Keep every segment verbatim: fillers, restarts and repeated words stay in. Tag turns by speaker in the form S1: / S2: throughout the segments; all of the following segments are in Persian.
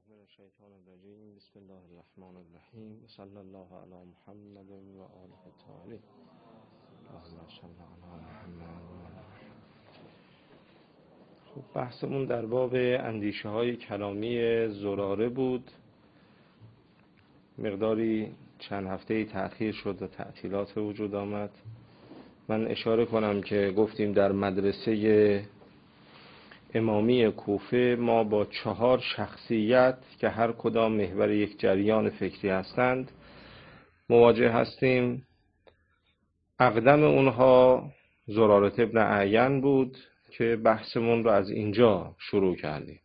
S1: من الشیطان الرجیم. بسم الله الرحمن الرحیم. صلی الله علی محمد و آله الطاهرین. اللهم صل علی محمد. خب بحثمون در باب اندیشه های کلامی زراره بود. مقداری چند هفته تأخیر شد و تعطیلات وجود آمد. من اشاره کنم که گفتیم در مدرسه امامی کوفه ما با چهار شخصیت که هر کدام محور یک جریان فکری هستند مواجه هستیم. اقدم اونها زراره ابن اعین بود که بحثمون رو از اینجا شروع کردیم.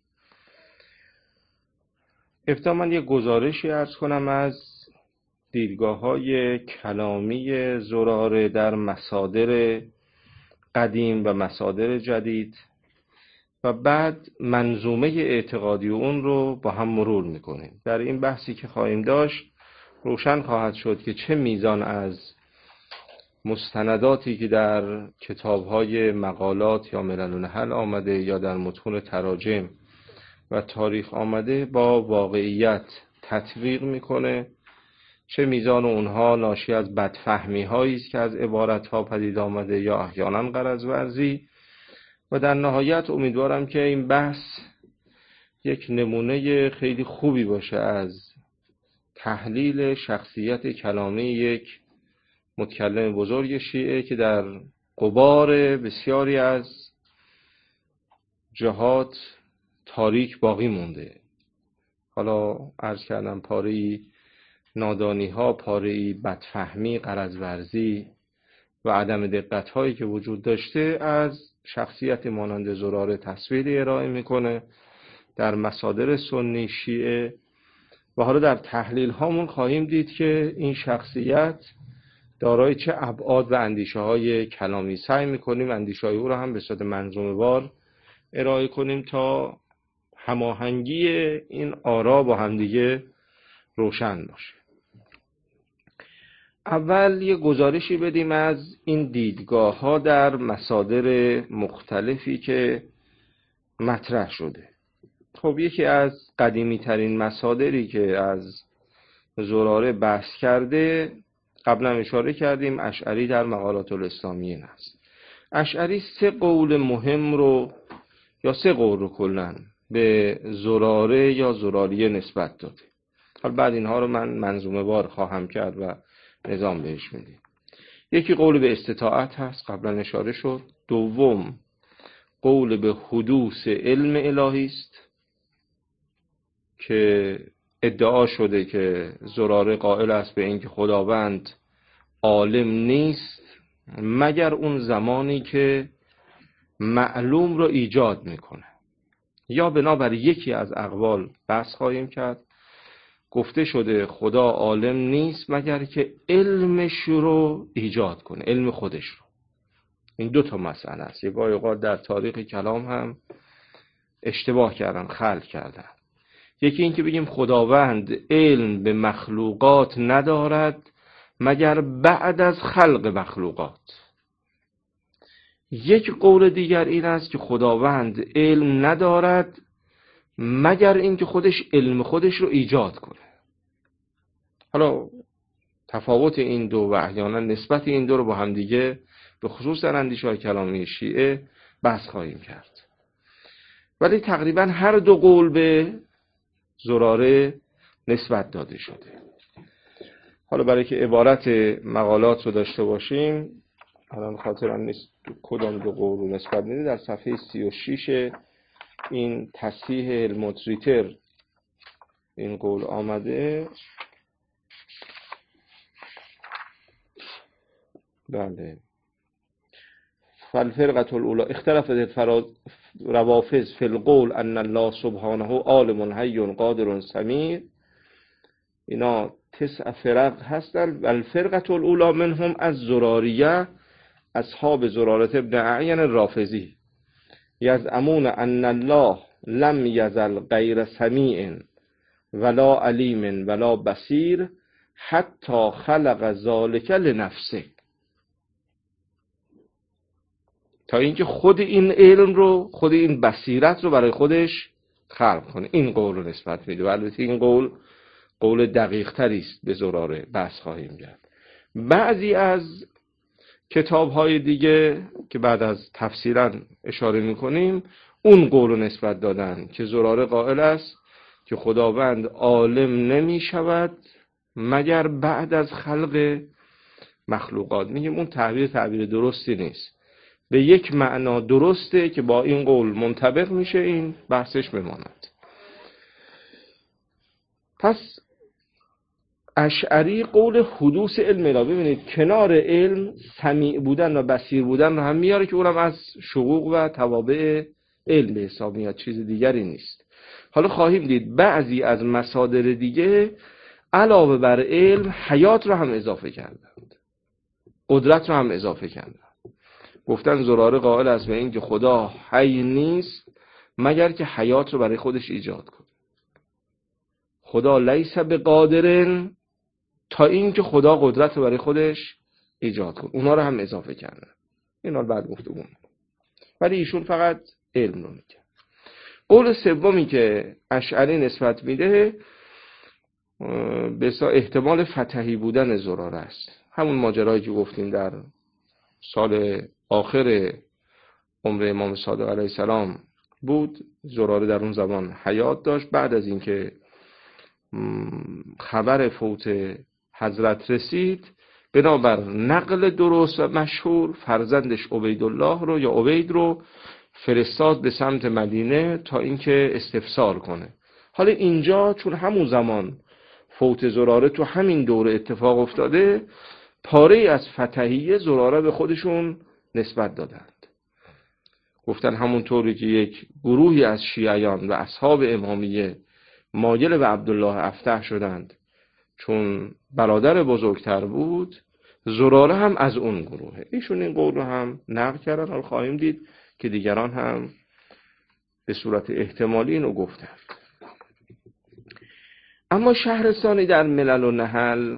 S1: ابتدا من یک گزارشی عرض کنم از دیدگاه‌های کلامی زراره در مصادر قدیم و مصادر جدید و بعد منظومه اعتقادی اون رو با هم مرور میکنیم. در این بحثی که خواهیم داشت روشن خواهد شد که چه میزان از مستنداتی که در کتاب‌های مقالات یا ملل و نحل آمده یا در متون تراجم و تاریخ آمده با واقعیت تطبیق میکنه، چه میزان اونها ناشی از بدفهمی هایی است که از عبارتها پدید آمده یا احیانا غرض ورزی. و در نهایت امیدوارم که این بحث یک نمونه خیلی خوبی باشه از تحلیل شخصیت کلامی یک متکلم بزرگ شیعه که در غبار بسیاری از جهات تاریک باقی مونده. حالا عرض کردم پاره‌ای نادانی ها، پاره‌ای بدفهمی، غرض ورزی و عدم دقت هایی که وجود داشته از شخصیت مانند زراره تصویری ارائه میکنه در مصادر سنی شیعه. و حالا در تحلیل هامون خواهیم دید که این شخصیت دارای چه ابعاد و اندیشه های کلامی. سعی میکنیم اندیشه های او را هم به صورت منظومه وار ارائه کنیم تا هماهنگی این آرا با همدیگه روشن باشه. اول یه گزارشی بدیم از این دیدگاه ها در مصادر مختلفی که مطرح شده. خب یکی از قدیمی ترین مصادری که از زراره بحث کرده قبلا اشاره کردیم اشعری در مقالات الاسلامیین است. اشعری سه قول مهم رو یا سه قول رو کلن به زراره یا زراریه نسبت داده. حالا بعد اینها رو من منظومه وار خواهم کرد و نظام بهش میدیم. یکی قول به استطاعت هست، قبلا اشاره شد. دوم قول به حدوث علم الهی است که ادعا شده که زراره قائل است به اینکه خداوند عالم نیست مگر اون زمانی که معلوم رو ایجاد میکنه. یا بنابر یکی از اقوال بحث خواهیم کرد. گفته شده خدا عالم نیست مگر که علمش رو ایجاد کنه، علم خودش رو. این دو تا مسئله است. یک اوقات در تاریخ کلام هم اشتباه کردن، خلط کردن. یکی این که بگیم خداوند علم به مخلوقات ندارد مگر بعد از خلق مخلوقات. یک قول دیگر این است که خداوند علم ندارد مگر اینکه خودش علم خودش رو ایجاد کنه. حالا تفاوت این دو و احیانا نسبت این دو رو با هم دیگه به خصوص در اندیشه‌های کلامی شیعه بحث خواهیم کرد. ولی تقریبا هر دو قول به زراره نسبت داده شده. حالا برای که عبارت مقالات رو داشته باشیم، الان خاطرم نیست کدام دو قول رو نسبت میده. در صفحه سی و شش این تصحیح المتریتر این قول آمده. بله. فالفرقة الاولى اختلفت الروافض فی القول ان الله سبحانه عالم حی قادر سمیع. اینا تسع فرق هستند. والفرقة الاولى منهم از زراریه اصحاب زراره ابن اعین الرافضی یزعمون ان الله لم یزل غیر سمیع ولا علیم ولا بصیر حتی خلق ذلک لنفسه. تا اینکه خود این علم رو، خود این بصیرت رو برای خودش خلق کنه. این قول رو نسبت میده و البته این قول قول دقیق تری است، به زراره بحث خواهیم کرد. بعضی از کتاب های دیگه که بعد از تفسیرا اشاره میکنیم اون قول رو نسبت دادن که زراره قائل است که خداوند عالم نمی شود مگر بعد از خلق مخلوقات. میگیم اون تعبیر تعبیر درستی نیست، به یک معنا درسته که با این قول منطبق میشه، این بحثش بماند. پس اشعری قول حدوث علم الهی، ببینید کنار علم سمیع بودن و بصیر بودن رو هم میاره که اونم از شقوق و توابع علم به حساب میاد، چیز دیگری نیست. حالا خواهیم دید بعضی از مصادر دیگه علاوه بر علم حیات رو هم اضافه کردند، قدرت رو هم اضافه کردند. گفتن زراره قائل است به این که خدا حی نیست مگر که حیات رو برای خودش ایجاد کنه. خدا لیس بقادر تا این که خدا قدرت رو برای خودش ایجاد کنه. اونا رو هم اضافه کردن. اینا رو بعد گفتگو. ولی ایشون فقط علم رو میگه. قول سومی که اشعری نسبت میده به اصطلاح احتمال فتحی بودن زراره است. همون ماجرایی که گفتیم در سال آخر عمر امام صادق علیه السلام بود. زراره در اون زمان حیات داشت. بعد از اینکه خبر فوت حضرت رسید، بنابر نقل درست و مشهور فرزندش عبیدالله رو یا عبید رو فرستاد به سمت مدینه تا اینکه استفسار کنه. حالا اینجا چون همون زمان فوت زراره تو همین دوره اتفاق افتاده، پاره از فتحیه زراره به خودشون نسبت دادند. گفتن همونطوری که یک گروهی از شیعیان و اصحاب امامیه مایل به عبدالله افتح شدند چون برادر بزرگتر بود، زراره هم از اون گروهه. ایشون این قول رو هم نقل کردن. حالا خواهیم دید که دیگران هم به صورت احتمالی اینو گفتن. اما شهرستانی در ملل و نحل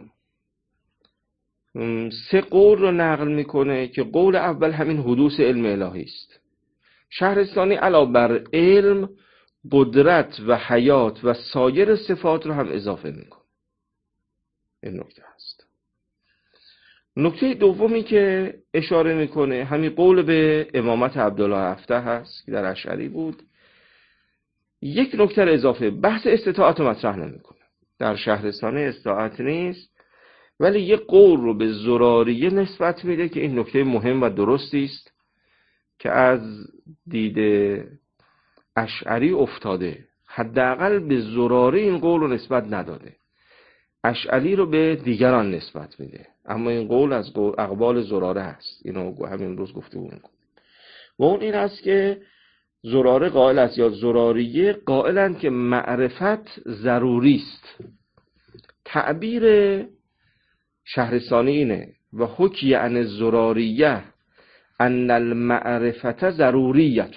S1: سه قول رو نقل میکنه که قول اول همین حدوث علم الهی است. شهرستانی علاوه بر علم، قدرت و حیات و سایر صفات رو هم اضافه میکنه. این نکته هست. نکته دومی که اشاره میکنه همین قول به امامت عبدالله افتح هست که در اشعری بود. یک نکته اضافه، بحث استطاعت رو مطرح نمیکنه. در شهرستانی استطاعت نیست، ولی یک قول رو به زراریه نسبت میده که این نکته مهم و درستی است که از دید اشعری افتاده. حداقل به زراره این قول رو نسبت نداده، اشعری رو به دیگران نسبت میده، اما این قول از قول اقوال زراره هست. اینو همین روز گفتگو میکنم. و اون این است که زراره قائل است یا زراریه قائلند که معرفت ضروری است. تعبیر شهرستانی اینه و حکی عن الزراریه ان المعرفت ضروریت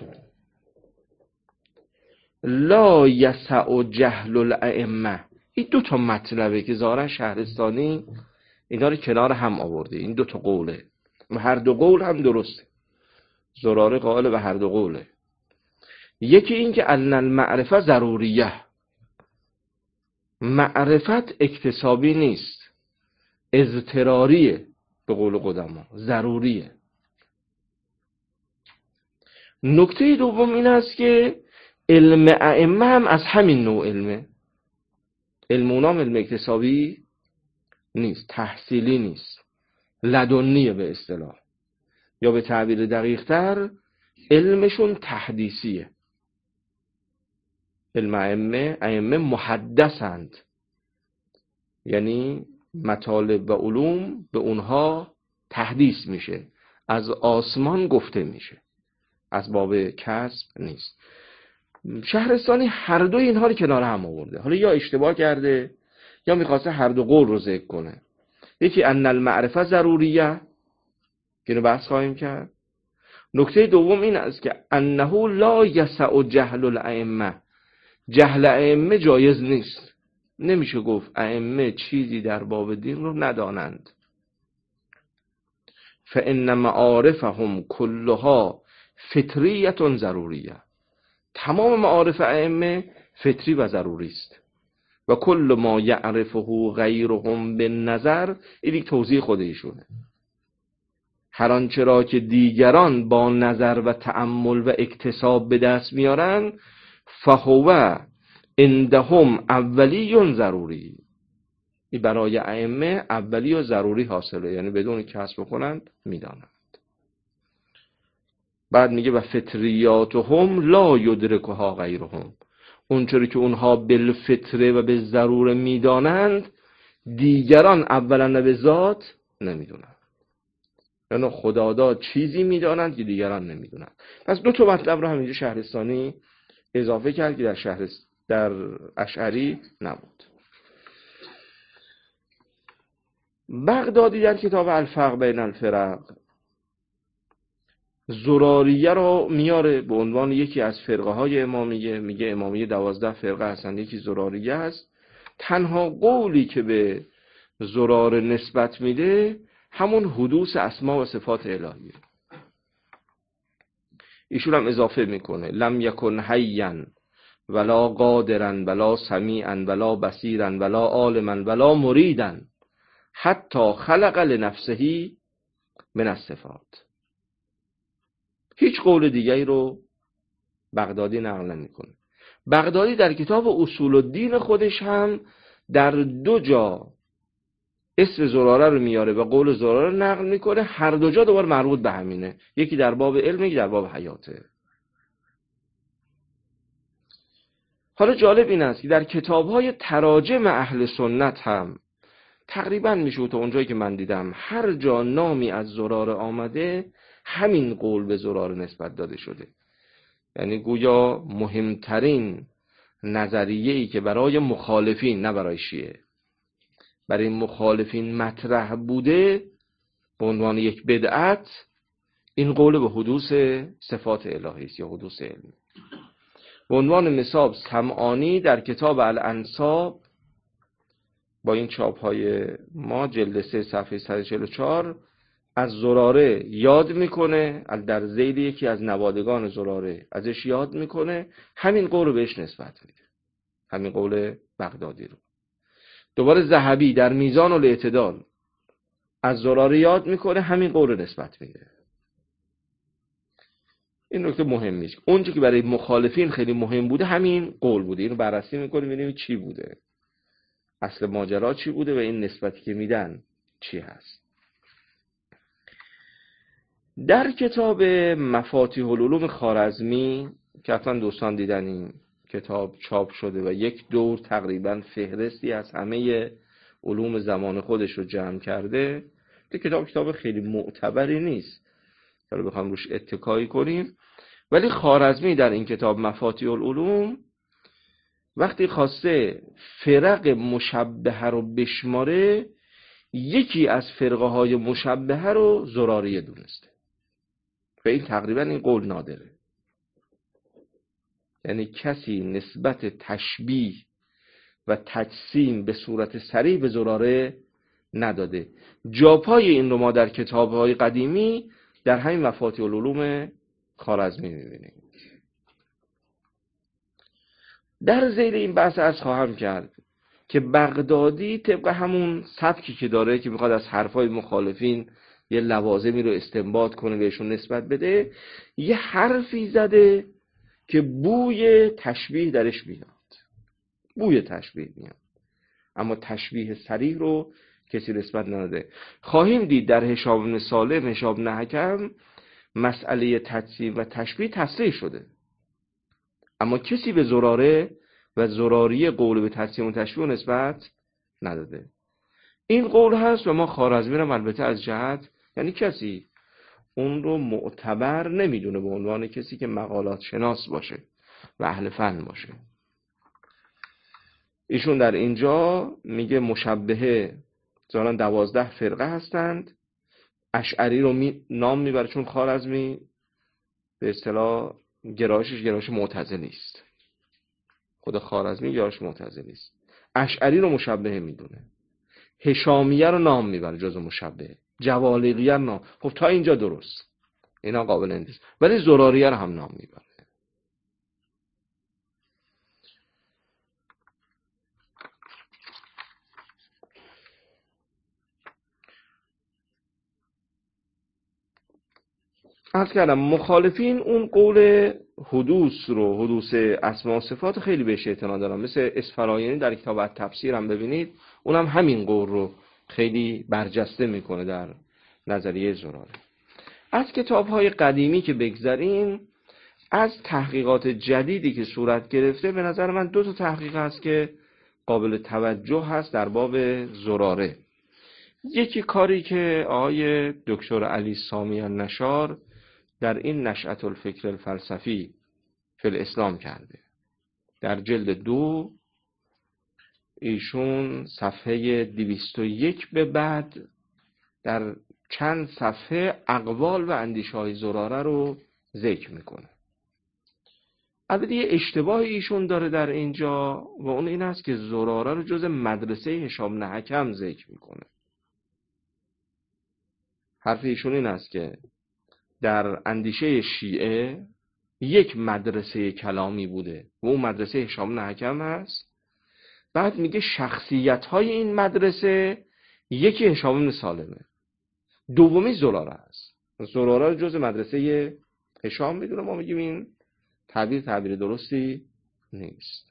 S1: لا یسع جهل الائمه. این دو تا مطلبه که ظاهرا شهرستانی اینا رو کنار هم آورده. این دو تا قوله و هر دو قول هم درسته. زراره قائل به هر دو قوله. یکی این که ان المعرفه ضروریه، معرفت اکتسابی نیست، اضطراریه، به قول قدما ضروریه. نکته دوم این است که علم ائمه هم از همین نوع علمه. علم اونام علم اکتسابی نیست، تحصیلی نیست، لدنیه به اصطلاح، یا به تعبیر دقیق تر علمشون تحدیثیه. علم ائمه ائمه محدثند، یعنی مطالب و علوم به اونها تحدیث میشه، از آسمان گفته میشه، از باب کسب نیست. شهرستانی هر دو اینها رو کنار هم آورده. حالا یا اشتباه کرده یا میخواسته هر دو قول رو ذکر کنه. یکی ان المعرفه ضروریه که اینو بحث خواهیم کرد. نکته دوم این است که انه لا یسع جهل الائمه، جهل ائمه جایز نیست. نمیشه گفت ائمه چیزی در باب دین رو ندانند. فان معارفهم كلها فطریه ضروریه، تمام معارف ائمه فطری و ضروری است و کل ما یعرفه غیرهم به نظر، این یک توضیح خود ایشونه. هر آنچه را که دیگران با نظر و تأمل و اکتساب به دست میارن فهو عندهم اولی ضروری، این برای ائمه اولی و ضروری حاصله، یعنی بدون کسب کنند میدانند. بعد میگه و فطریاتهم لا یدرکها غیرهم، اونچوری که اونها بالفطره و به ضروره میدانند دیگران اولا به ذات نمیدونند. یعنی خداداد چیزی میدانند که دیگران نمیدونند. پس دو تا مطلب رو هم اینجا شهرستانی اضافه کرد که در شهر در اشعری نبود. بغدادی در کتاب الفرق بین الفرق زراریه رو میاره به عنوان یکی از فرقه های امامیه، میگه امامیه دوازده فرقه هستند، یکی زراریه هست. تنها قولی که به زرار نسبت میده همون حدوث اسما و صفات الهیه. ایشون هم اضافه میکنه لم یکن حیا ولا قادرا ولا سمیعا ولا بصیرا ولا عالما ولا مریدا حتی خلق لنفسه من الصفات. هیچ قول دیگری رو بغدادی نقل نمیکنه. بغدادی در کتاب اصول الدین خودش هم در دو جا اسم زراره رو میاره و قول زراره رو نقل میکنه، هر دو جا دوباره مربوط به همینه، یکی در باب علم یکی در باب حیاته. حالا جالب این است که در کتاب‌های تراجم اهل سنت هم تقریبا میشه تا اونجایی که من دیدم هر جا نامی از زراره آمده همین قول به زراره نسبت داده شده. یعنی گویا مهمترین نظریه‌ای که برای مخالفین، نه برای شیعه، برای مخالفین مطرح بوده به عنوان یک بدعت، این قول به حدوث صفات الهی است یا حدوث علمی. به عنوان مثال سمعانی در کتاب الانساب با این چاپ های ما جلد سه صفحه صد و چهل و چهار از زراره یاد میکنه، در ذیل یکی از نوادگان زراره ازش یاد میکنه، همین قول رو بهش نسبت میده، همین قول بغدادی رو. دوباره ذهبی در میزان الاعتدال از زراره یاد میکنه، همین قول رو نسبت میده. این نکته مهمی است. اونجا که برای مخالفین خیلی مهم بوده همین قول بوده. اینو بررسی میکنیم ببینیم چی بوده، اصل ماجرا چی بوده و این نسبتی که میدن چی هست. در کتاب مفاتیح العلوم خوارزمی که حتما دوستان دیدن این کتاب چاپ شده و یک دور تقریبا فهرستی از همه علوم زمان خودش رو جمع کرده. این کتاب کتاب خیلی معتبری نیست که رو بخوام روش اتکایی کنیم، ولی خوارزمی در این کتاب مفاتیح العلوم وقتی خواسته فرق مشبهه رو بشماره، یکی از فرقه های مشبهه رو زراریه دونسته و این تقریبا این قول نادره. یعنی کسی نسبت تشبیه و تجسیم به صورت صریح به زراره نداده. جاپای این رو ما در کتاب‌های قدیمی در همین مفاتیح العلوم خوارزمی می‌بینیم. در ذیل این بحث از خواهم کرد که بغدادی طبق همون سبکی که داره که میخواد از حرفای مخالفین یه لوازمی رو استنباط کنه بهشون نسبت بده، یه حرفی زده که بوی تشبیه درش میاد، بوی تشبیه میاد، اما تشبیه صریح رو کسی نسبت نداده. خواهیم دید در هشام بن سالم، هشام بن حکم مسئله تجسیم و تشبیه تصریح شده، اما کسی به زراره و زراریه قول به تجسیم و تشبیه نسبت نداده. این قول هست و ما خوارزمی رو البته از جهت، یعنی کسی اون رو معتبر نمیدونه به عنوان کسی که مقالات شناس باشه و اهل فن باشه. ایشون در اینجا میگه مشبهه ظاهراً دوازده فرقه هستند. اشعری رو می نام میبره چون خوارزمی به اصطلاح گرایشش گرایش معتزلی است، خود خوارزمی گرایش معتزلی است. اشعری رو مشبهه میدونه، هشامیه رو نام میبره جز مشبهه، جوالیقیه نام. خب تا اینجا درست، اینا قابل انتظار، ولی زراریه رو هم نام میبره. عرض کردم مخالفین اون قول حدوث رو، حدوث اسما و صفات، خیلی بهش اعتنا دارن. مثل اسفراینی در کتاب التفسیر هم ببینید، اونم هم همین قول رو خیلی برجسته میکنه در نظریه زراره. از کتاب‌های قدیمی که بگذریم، از تحقیقات جدیدی که صورت گرفته، به نظر من دو تا تحقیق هست که قابل توجه هست در باب زراره. یکی کاری که آقای دکتر علی سامی النشار در این نشأة الفکر الفلسفی فی الاسلام کرده. در جلد دو ایشون صفحه دویست و یک به بعد در چند صفحه اقوال و اندیشه‌های زراره رو ذکر میکنه. البته یه اشتباه ایشون داره در اینجا و اون این است که زراره رو جز مدرسه هشام بن حکم ذکر میکنه. حرف ایشون این است که در اندیشه شیعه یک مدرسه کلامی بوده و اون مدرسه هشام بن حکم هست. بعد میگه شخصیت‌های این مدرسه یکی هشام بن سالمه، دومی زراره است. زراره رو جز مدرسه هشام میدونه. ما میگیم این تعبیر تعبیر درستی نیست.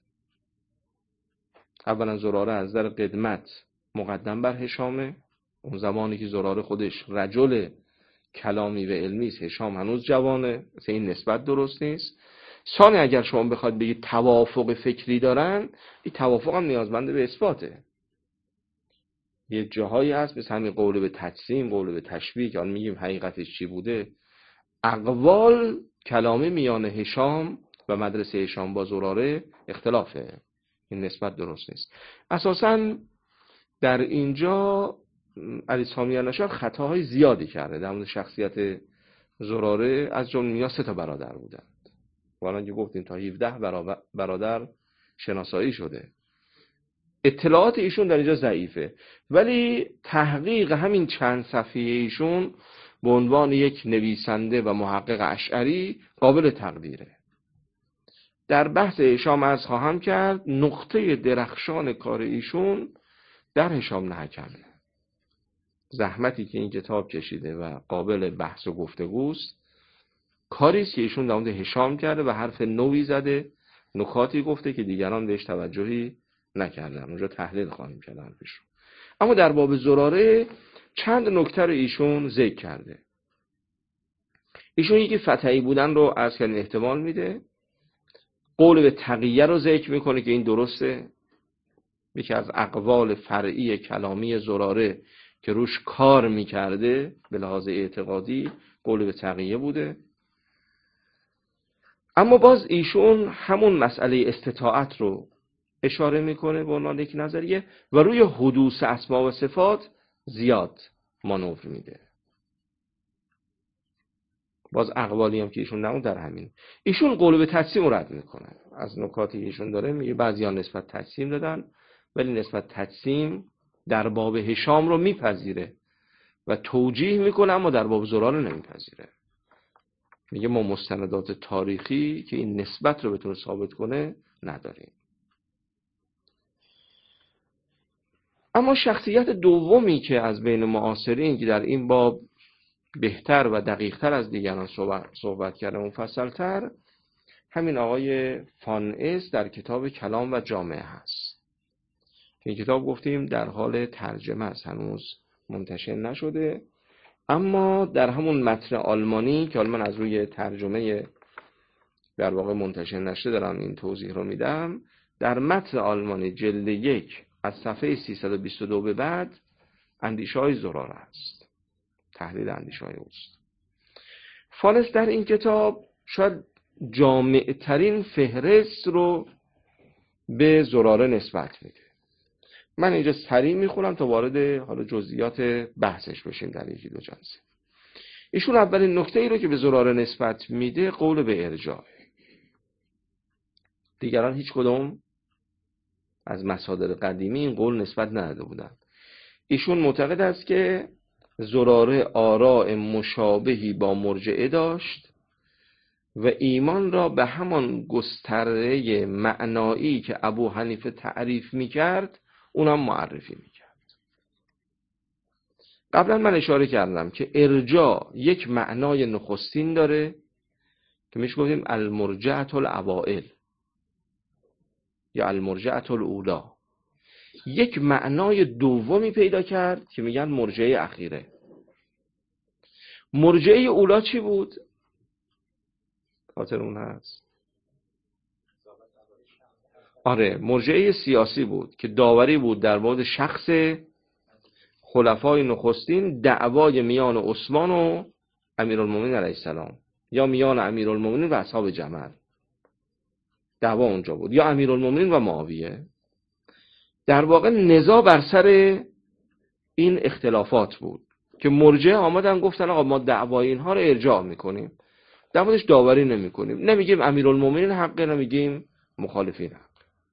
S1: اولا زراره از در قدمت مقدم بر هشامه، اون زمانی که زراره خودش رجل کلامی و علمی است، هشام هنوز جوانه، مثل این نسبت درست نیست. ثانی اگر شما بخواد بگید توافق فکری دارن، این توافق هم نیازمنده به اثباته. یه جاهایی هست مثل همین قول به تجسیم، قول به تشبیه که آن میگیم حقیقتش چی بوده. اقوال کلامی میان هشام و مدرسه هشام با زراره اختلافه، این نسبت درست نیست. اساساً در اینجا علی سامی النشار خطاهای زیادی کرده در مورد شخصیت زراره، از جمله میگه سه تا برادر بودند، والا که گفتیم تا هفده برادر شناسایی شده. اطلاعات ایشون در اینجا ضعیفه، ولی تحقیق همین چند صفحه ایشون به عنوان یک نویسنده و محقق اشعری قابل تقدیره. در بحث هشام عرض خواهم کرد نقطه درخشان کار ایشون در هشام بن حکمه. زحمتی که این کتاب کشیده و قابل بحث و گفتگوست، کاری است که ایشون در مورد هشام کرده و حرف نوی زده، نکاتی گفته که دیگران بهش توجهی نکردن. اونجا تحلیل خواهیم کرد حرفشون. اما در باب زراره چند نکته رو ایشون ذکر کرده. ایشون یکی فتحی بودن رو از کردن احتمال میده، قول به تقیه رو ذکر میکنه که این درسته، یکی از اقوال فرعی کلامی زراره که روش کار میکرده به لحاظ اعتقادی قول به تقیه بوده. اما باز ایشون همون مسئله استطاعت رو اشاره میکنه به عنوان یک نظریه و روی حدوث اسما و صفات زیاد مانور میده. باز اقوالی هم که ایشون نمون در همین. ایشون قول به تجسیم رد میکنه. از نکاتی ایشون داره میگه بعضیان نسبت تجسیم دادن، ولی نسبت تجسیم در باب هشام رو میپذیره و توجیه میکنه، اما در باب زراره نمیپذیره. میگه ما مستندات تاریخی که این نسبت رو بتونه ثابت کنه نداریم. اما شخصیت دومی که از بین معاصرین که در این باب بهتر و دقیقتر از دیگران صحبت, صحبت کرده، مفصلتر، همین آقای فانئس در کتاب کلام و جامعه هست. این کتاب گفتیم در حال ترجمه است، هنوز منتشر نشده، اما در همون متن آلمانی که من از روی ترجمه در واقع منتشر نشده دارم این توضیح رو میدم، در متن آلمانی جلد یک از صفحه سیصد و بیست و دو به بعد اندیشه‌های زراره است، تحلیل اندیشه‌های اوست. فانئس در این کتاب شاید جامع ترین فهرست رو به زراره نسبت میده. من اینجا سریع میخونم تا وارد حالا جزئیات بحثش بشیم در یکی دو جلسه. ایشون اولین نکته ای رو که به زراره نسبت میده قول به ارجاع. دیگران هیچ کدوم از مصادر قدیمی این قول نسبت نداده بودن. ایشون معتقد است که زراره آراء مشابهی با مرجئه داشت و ایمان را به همان گستره معنایی که ابو حنیفه تعریف میکرد اونم معرفی میکرد. قبلا من اشاره کردم که ارجاع یک معنای نخستین داره که میشه گفتیم المرجعة الاوائل یا المرجعة الاولی. یک معنای دومی پیدا کرد که میگن مرجعه اخیره. مرجعه اولا چی بود؟ خاطر اون هست؟ آره، مرجعه سیاسی بود که داوری بود در مورد شخص خلفای نخستین، دعوای میان عثمان و امیرالمومنین علیه السلام یا میان امیرالمومنین و اصحاب جمل. دعوا اونجا بود، یا امیرالمومنین و معاویه. در واقع نزاع بر سر این اختلافات بود که مرجعه آمدن گفتن آقا ما دعوای اینها رو ارجاع میکنیم، در موردش داوری نمیکنیم، نمیگیم امیرالمومنین حقه، نمیگیم مخالفین حق.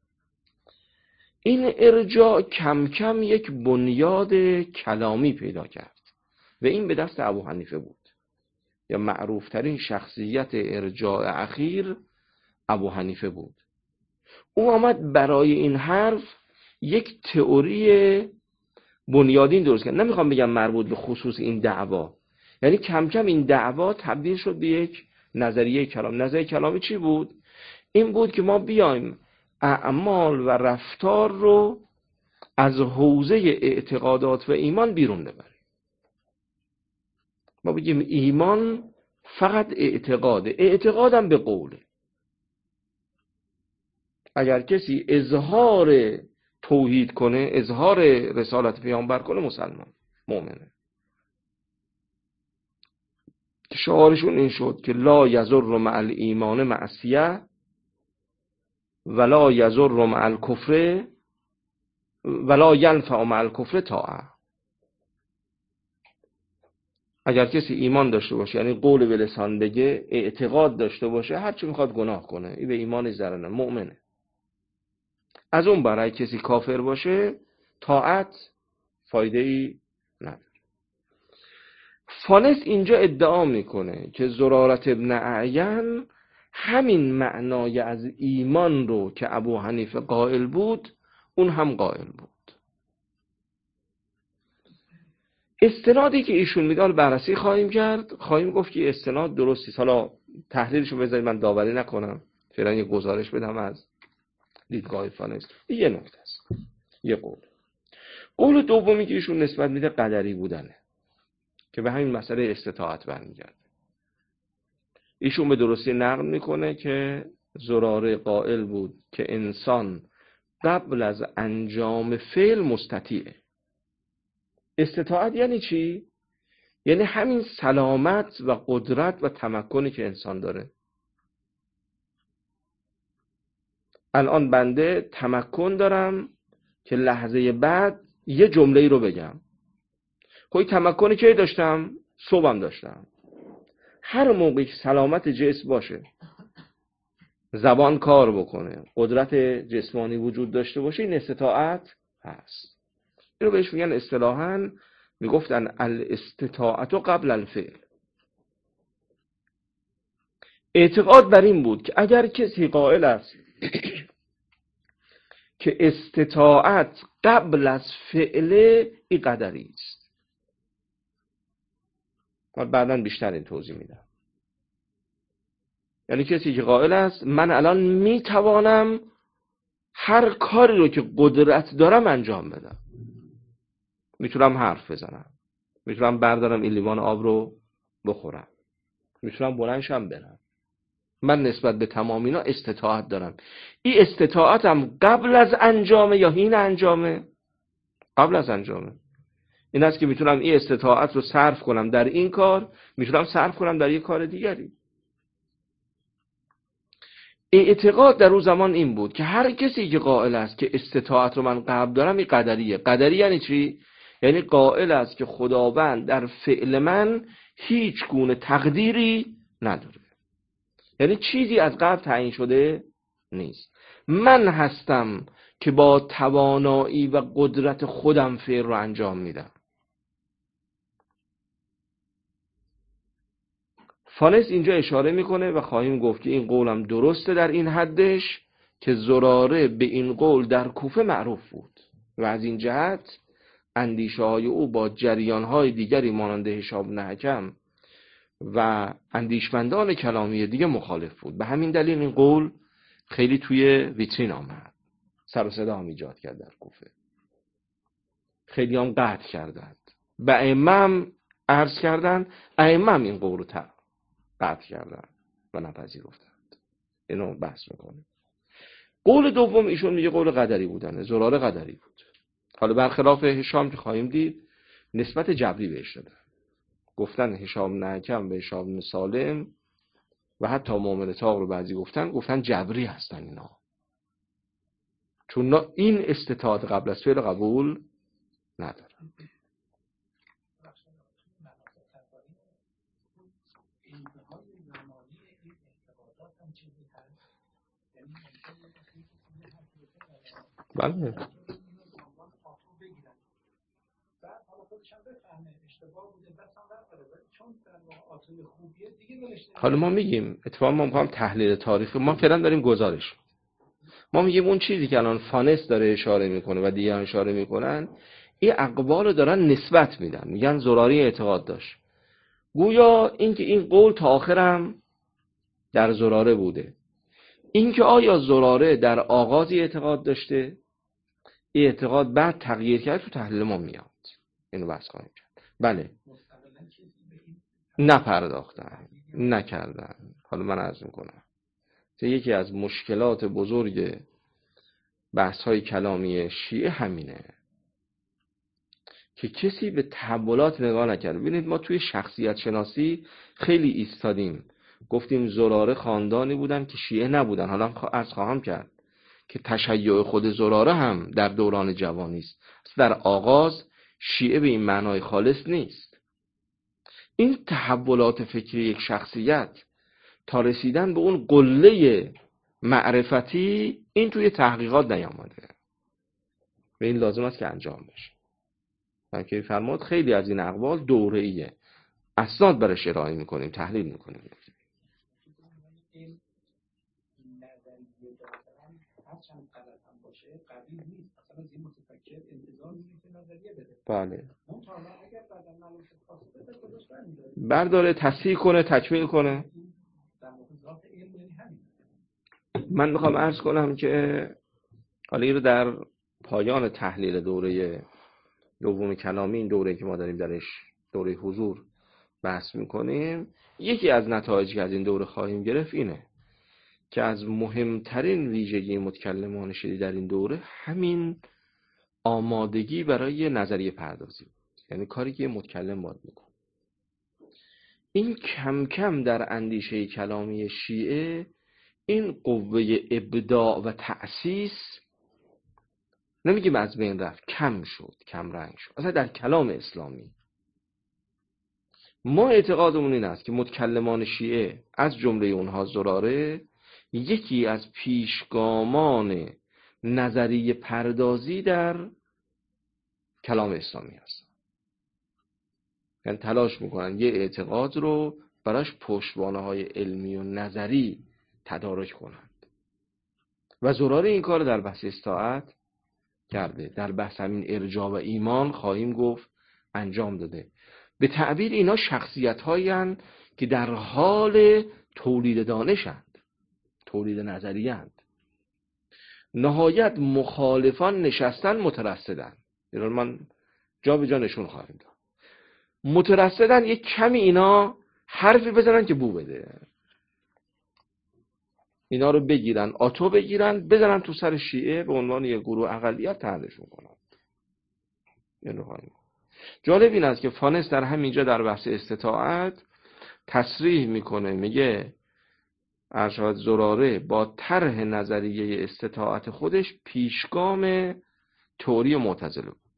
S1: این ارجاع کم کم یک بنیاد کلامی پیدا کرد و این به دست ابو حنیفه بود، یا معروف ترین شخصیت ارجاع اخیر ابو حنیفه بود. او آمد برای این حرف یک تئوری بنیادین درست کرد. نمیخوام بگم مربوط به خصوص این دعوا، یعنی کم کم این دعوا تبدیل شد به یک نظریه کلام. نظریه کلامی چی بود؟ این بود که ما بیایم اعمال و رفتار رو از حوزه اعتقادات و ایمان بیرون ببریم. ما بگیم ایمان فقط اعتقاده، اعتقادم به قوله. اگر کسی اظهار توحید کنه، اظهار رسالت پیامبر کنه، مسلمان، مؤمنه. شعارشون این شد که لا یضر مع الایمان معصیه ولا یضر مع الکفر ولا ینفع مع الکفر طاعه. اگر کسی ایمان داشته باشه، یعنی قول به لسان بگه، اعتقاد داشته باشه، هر چی میخواد گناه کنه، این به ایمان ضرر نه، مؤمنه. از اون برای کسی کافر باشه، طاعت فایده ای نداره. فانس اینجا ادعا میکنه که زرارت ابن اعین همین معنای از ایمان رو که ابو حنیفه قائل بود، اون هم قائل بود. استنادی که ایشون میگه بررسی خواهیم کرد، خواهیم گفت که استناد درستی. حالا تحلیلشو بذارید من داوری نکنم، فعلا یه گزارش بدم از دیدگاه فانس. یه نکته است، یه قول. قول دومی که ایشون نسبت میده قدری بودنه که به همین مسئله استطاعت برمیگرده. ایشون به درستی نقل میکنه که زراره قائل بود که انسان قبل از انجام فعل مستطیعه. استطاعت یعنی چی؟ یعنی همین سلامت و قدرت و تمکنی که انسان داره. الان بنده تمکن دارم که لحظه بعد یه جمله رو بگم. خب تمکنی که داشتم، صبحم داشتم. هر موقعی که سلامت جسم باشه، زبان کار بکنه، قدرت جسمانی وجود داشته باشه، این استطاعت هست. این رو بهش میگن اصطلاحاً، میگفتن الاستطاعت قبل الفعل. اعتقاد بر این بود که اگر کسی قائل است که استطاعت قبل از فعل، این قدری است. من بعداً بیشتر این توضیح میدم. یعنی کسی که قائل است من الان میتوانم هر کاری رو که قدرت دارم انجام بدم. میتونم حرف بزنم، میتونم بردارم این لیوان آب رو بخورم، میتونم بلندشم برم. من نسبت به تمام اینا استطاعت دارم. این استطاعتم قبل از انجامه یا حین انجامه؟ قبل از انجامه. این است که میتونم این استطاعت رو صرف کنم در این کار، میتونم صرف کنم در یک کار دیگری. اعتقاد در اون زمان این بود که هر کسی که قائل است که استطاعت رو من قبل دارم، این قدریه. قدری یعنی چی؟ یعنی قائل است که خداوند در فعل من هیچ گونه تقدیری نداره. یعنی چیزی از قبل تعیین شده نیست. من هستم که با توانایی و قدرت خودم فعل رو انجام میدم. فانس اینجا اشاره میکنه و خواهیم گفت که این قولم درسته در این حدش که زراره به این قول در کوفه معروف بود و از این جهت اندیشه های او با جریان های دیگری مانند هشام بن حکم و اندیشمندان کلامی دیگه مخالف بود. به همین دلیل این قول خیلی توی ویترین آمد، سر و صدا هم ایجاد کرد در کوفه، خیلی هم قطع کردند. به ائمه هم عرض کردند، ائمه هم این قول رو قطع کردند و نپذیرفتند. اینو بحث میکنه. قول دوم ایشون میگه قول قدری بودنه، زراره قدری بود. حالا برخلاف هشام که خواهیم دید نسبت جبری بهش دادن، گفتن هشام بن حکم و هشام بن سالم و حتی مومن طاق رو بعضی گفتن گفتن جبری هستن اینا، چون این استطاعت قبل از فعل قبول ندارن. بله حالا ما میگیم اتفاقا ما میخوام تحلیل تاریخی، ما فعلا داریم گزارش، ما میگیم اون چیزی که الان فانس داره اشاره میکنه و دیگران اشاره میکنن این اقوال رو دارن نسبت میدن، میگن زراری اعتقاد داشت، گویا اینکه این قول تا آخرم در زراره بوده. اینکه آیا زراره در آغازی اعتقاد داشته، این اعتقاد بعد تغییر کرد، تو تحلیل ما میاد، اینو بحث خواهیم کرد. بله نپرداختن نکردن. حالا من عرض میکنم یکی از مشکلات بزرگ بحث های کلامی شیعه همینه که کسی به تحولات نگاه نکرده. ببینید ما توی شخصیت شناسی خیلی ایستادیم، گفتیم زراره خاندانی بودن که شیعه نبودن. حالا عرض خواهم کرد که تشیع خود زراره هم در دوران جوانی است، در آغاز شیعه به این معنای خالص نیست. این تحولات فکری یک شخصیت تا رسیدن به اون قله معرفتی این توی تحقیقات نیامده و این لازم است که انجام بشه. من که فرمود خیلی از این اقوال دوره‌ایه، اسناد برش ارائه میکنیم، تحلیل میکنیم. بله برداره تصحیح کنه، تکمیل کنه. من میخوام عرض کنم که حالا این رو در پایان تحلیل دوره دوم کلامی، این دوره که ما داریم درش دوره حضور بحث میکنیم، یکی از نتایجی که از این دوره خواهیم گرفت اینه که از مهمترین ویژگی متکلمان شیعی در این دوره همین آمادگی برای نظریه پردازی، یعنی کاری که متکلم باید میکنه. این کم کم در اندیشه کلامی شیعه این قوه ابداع و تأسیس نمیگیم از بین رفت، کم شد، کم رنگ شد. اصلا در کلام اسلامی ما اعتقادمون این است که متکلمان شیعه از جمله اونها زراره یکی از پیشگامان نظریه پردازی در کلام اسلامی هست. یعنی تلاش میکنن یه اعتقاد رو براش پشتوانه های علمی و نظری تدارک کنند و زراره این کار در بحث استطاعت کرده، در بحث همین ارجاء و ایمان خواهیم گفت انجام داده. به تعبیر اینا شخصیت هایی که در حال تولید دانشند، تولید نظریه‌اند. نهایت مخالفان نشستن مترصدن، اینا من جا به جا نشون خواهیم داد. مترصدن یک کمی اینا حرفی بزنن که بو بده، اینا رو بگیرن، آتو بگیرن، بزنن تو سر شیعه به عنوان یک گروه اقلیت تحلیلشون کنن. اینو خواهیم. جالب این است که فانس در همینجا در بحث استطاعت تصریح میکنه، میگه ارشاد زراره با طرح نظریه استطاعت خودش پیشگام تئوری معتزله بود.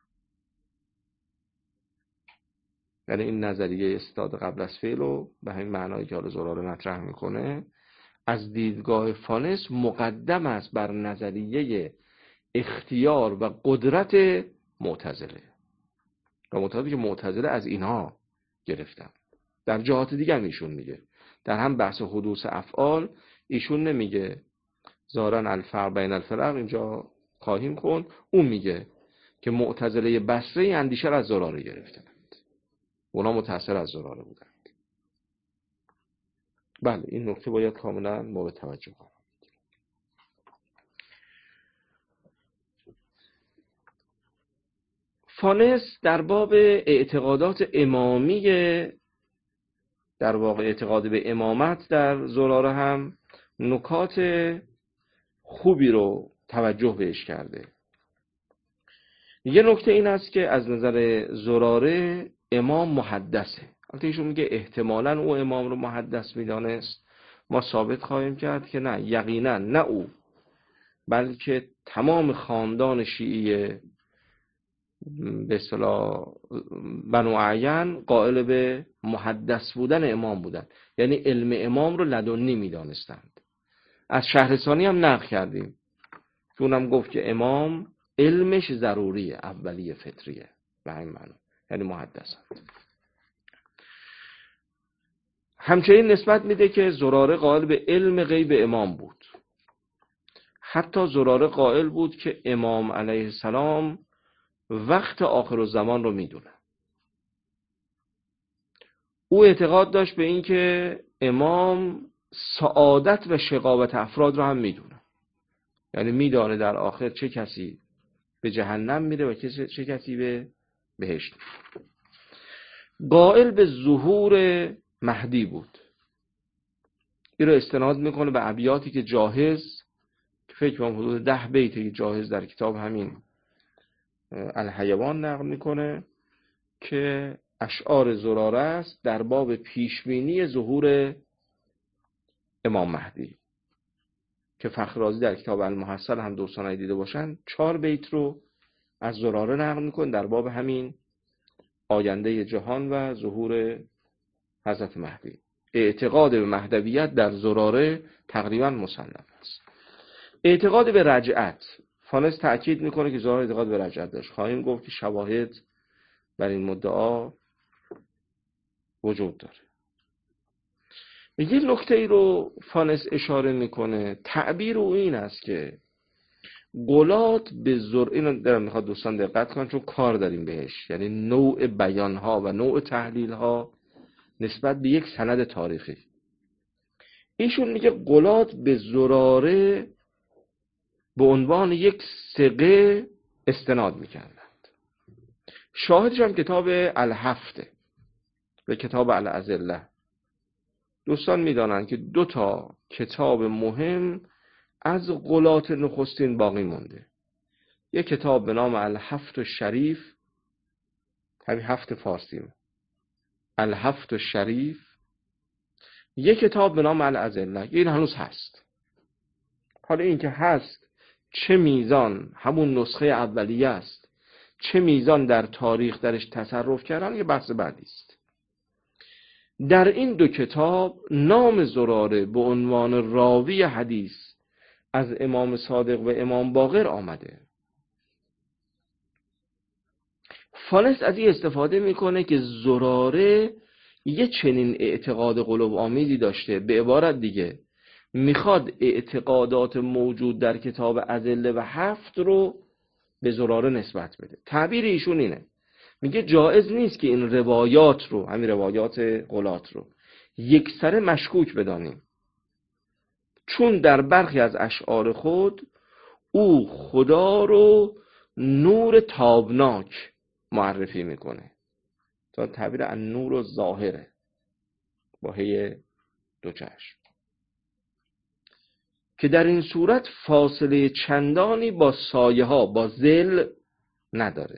S1: یعنی این نظریه استطاعت قبل از فعل رو به همین معنایی که حالا زراره مطرح میکنه از دیدگاه فانس مقدم است بر نظریه اختیار و قدرت معتزله و معتقده که معتزله از اینها گرفتن. در جهات دیگه هم ایشون میگه، در هم بحث حدوث افعال ایشون نمیگه ظاهرا الفرق بین الفرق، اینجا خواهیم کن، اون میگه که معتزله بصره اندیشه از زراره گرفتند، اونا متأثر از زراره بودند. بله این نکته باید کاملا مورد توجه قرار بگیرد. فانس در باب اعتقادات امامیه، در واقع اعتقاد به امامت در زراره هم نکات خوبی رو توجه بهش کرده. یه نکته این است که از نظر زراره امام محدثه. البته ایشون میگه احتمالاً او امام رو محدث میدانست. ما ثابت خواهیم کرد که نه، یقینا نه او، بلکه تمام خاندان شیعی به اصطلاح بنو اعین قائل به محدث بودن امام بودند، یعنی علم امام رو لدنی میدانستند. از شهرستانی هم نقل کردیم چون هم گفت که امام علمش ضروریه، اولیه، فطریه، به همین معنی یعنی محدثند. همچنین نسبت میده که زراره قائل به علم غیب امام بود. حتی زراره قائل بود که امام علیه السلام وقت آخر الزمان رو میدونه. او اعتقاد داشت به این که امام سعادت و شقاوت افراد رو هم میدونه، یعنی میدانه در آخر چه کسی به جهنم میره و چه کسی به بهشت. قائل به ظهور مهدی بود. این رو استناد میکنه به ابیاتی که جاهز، که فکر کنم حدود ده بیتی جاهز در کتاب همین الحیوان نقل میکنه که اشعار زراره است در باب پیشبینی ظهور امام مهدی، که فخررازی در کتاب المحصل هم دوستان دیده باشن چهار بیت رو از زراره نقل میکنه در باب همین آینده جهان و ظهور حضرت مهدی. اعتقاد به مهدویت در زراره تقریبا مسلم است. اعتقاد به رجعت، فانس تأکید میکنه که زراره اعتقاد به رجعت داشت. خواهیم گفت که شواهد بر این مدعا وجود داره. یه نکته ای رو فانس اشاره میکنه، تعبیر او این است که قلات به زر، اینو دارم میخواد دوستان دقت کنن چون کار داریم بهش، یعنی نوع بیانها و نوع تحلیلها نسبت به یک سند تاریخی. ایشون میگه قلات به زراره به عنوان یک ثقه استناد میکردند. شاهدش هم کتاب الهفته و کتاب الازله. دوستان میدانند که دو تا کتاب مهم از قلات نخستین باقی مونده. یک کتاب به نام الهفت الشریف، همین هفت فارسی، الهفت الشریف. یک کتاب به نام الازله، این هنوز هست. حالا این که هست چه میزان همون نسخه اولیه است، چه میزان در تاریخ درش تصرف کردن، یه بحث بعدی است. در این دو کتاب نام زراره به عنوان راوی حدیث از امام صادق و امام باقر آمده. فانس از این استفاده میکنه که زراره یه چنین اعتقاد قلوب آمیزی داشته. به عبارت دیگه میخواد اعتقادات موجود در کتاب ازله و هفت رو به زراره نسبت بده. تعبیر ایشون اینه، میگه جایز نیست که این روایات رو، همین روایات قلات رو یک سره مشکوک بدانیم، چون در برخی از اشعار خود او خدا رو نور تابناک معرفی میکنه. تا تعبیر النور ظاهره با هی دو چشم، که در این صورت فاصله چندانی با سایه ها، با ظل نداره.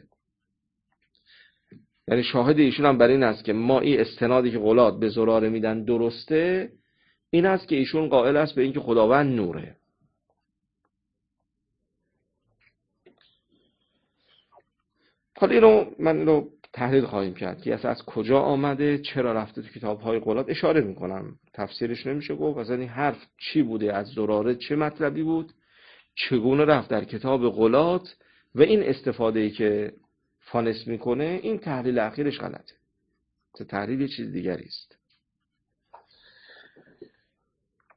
S1: یعنی شاهد ایشون هم بر این است که ما این استنادی که قلات به زراره میدن درسته، این است که ایشون قائل است به این که خداوند نوره. حالا اینو من اینو تحلیل خواهیم کرد که اصلا از کجا آمده، چرا رفته تو کتاب‌های قلات. اشاره میکنم، تفسیرش نمیشه گفت اصلا این حرف چی بوده، از زراره چه مطلبی بود، چگونه رفت در کتاب قلات، و این استفاده‌ای که فانس میکنه، این تحلیل اخیرش غلطه. تحلیل یه چیز دیگری است.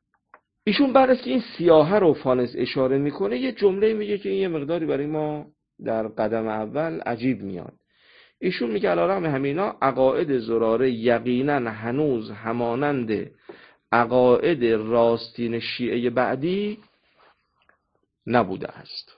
S1: ایشون بعد از که این سیاهه رو فانس اشاره میکنه، یه جمله میگه که این یه مقداری برای ما در قدم اول عجیب میاد. ایشون میگه علیرغم همینا عقاید زراره یقینا هنوز همانند عقاید راستین شیعه بعدی نبوده است.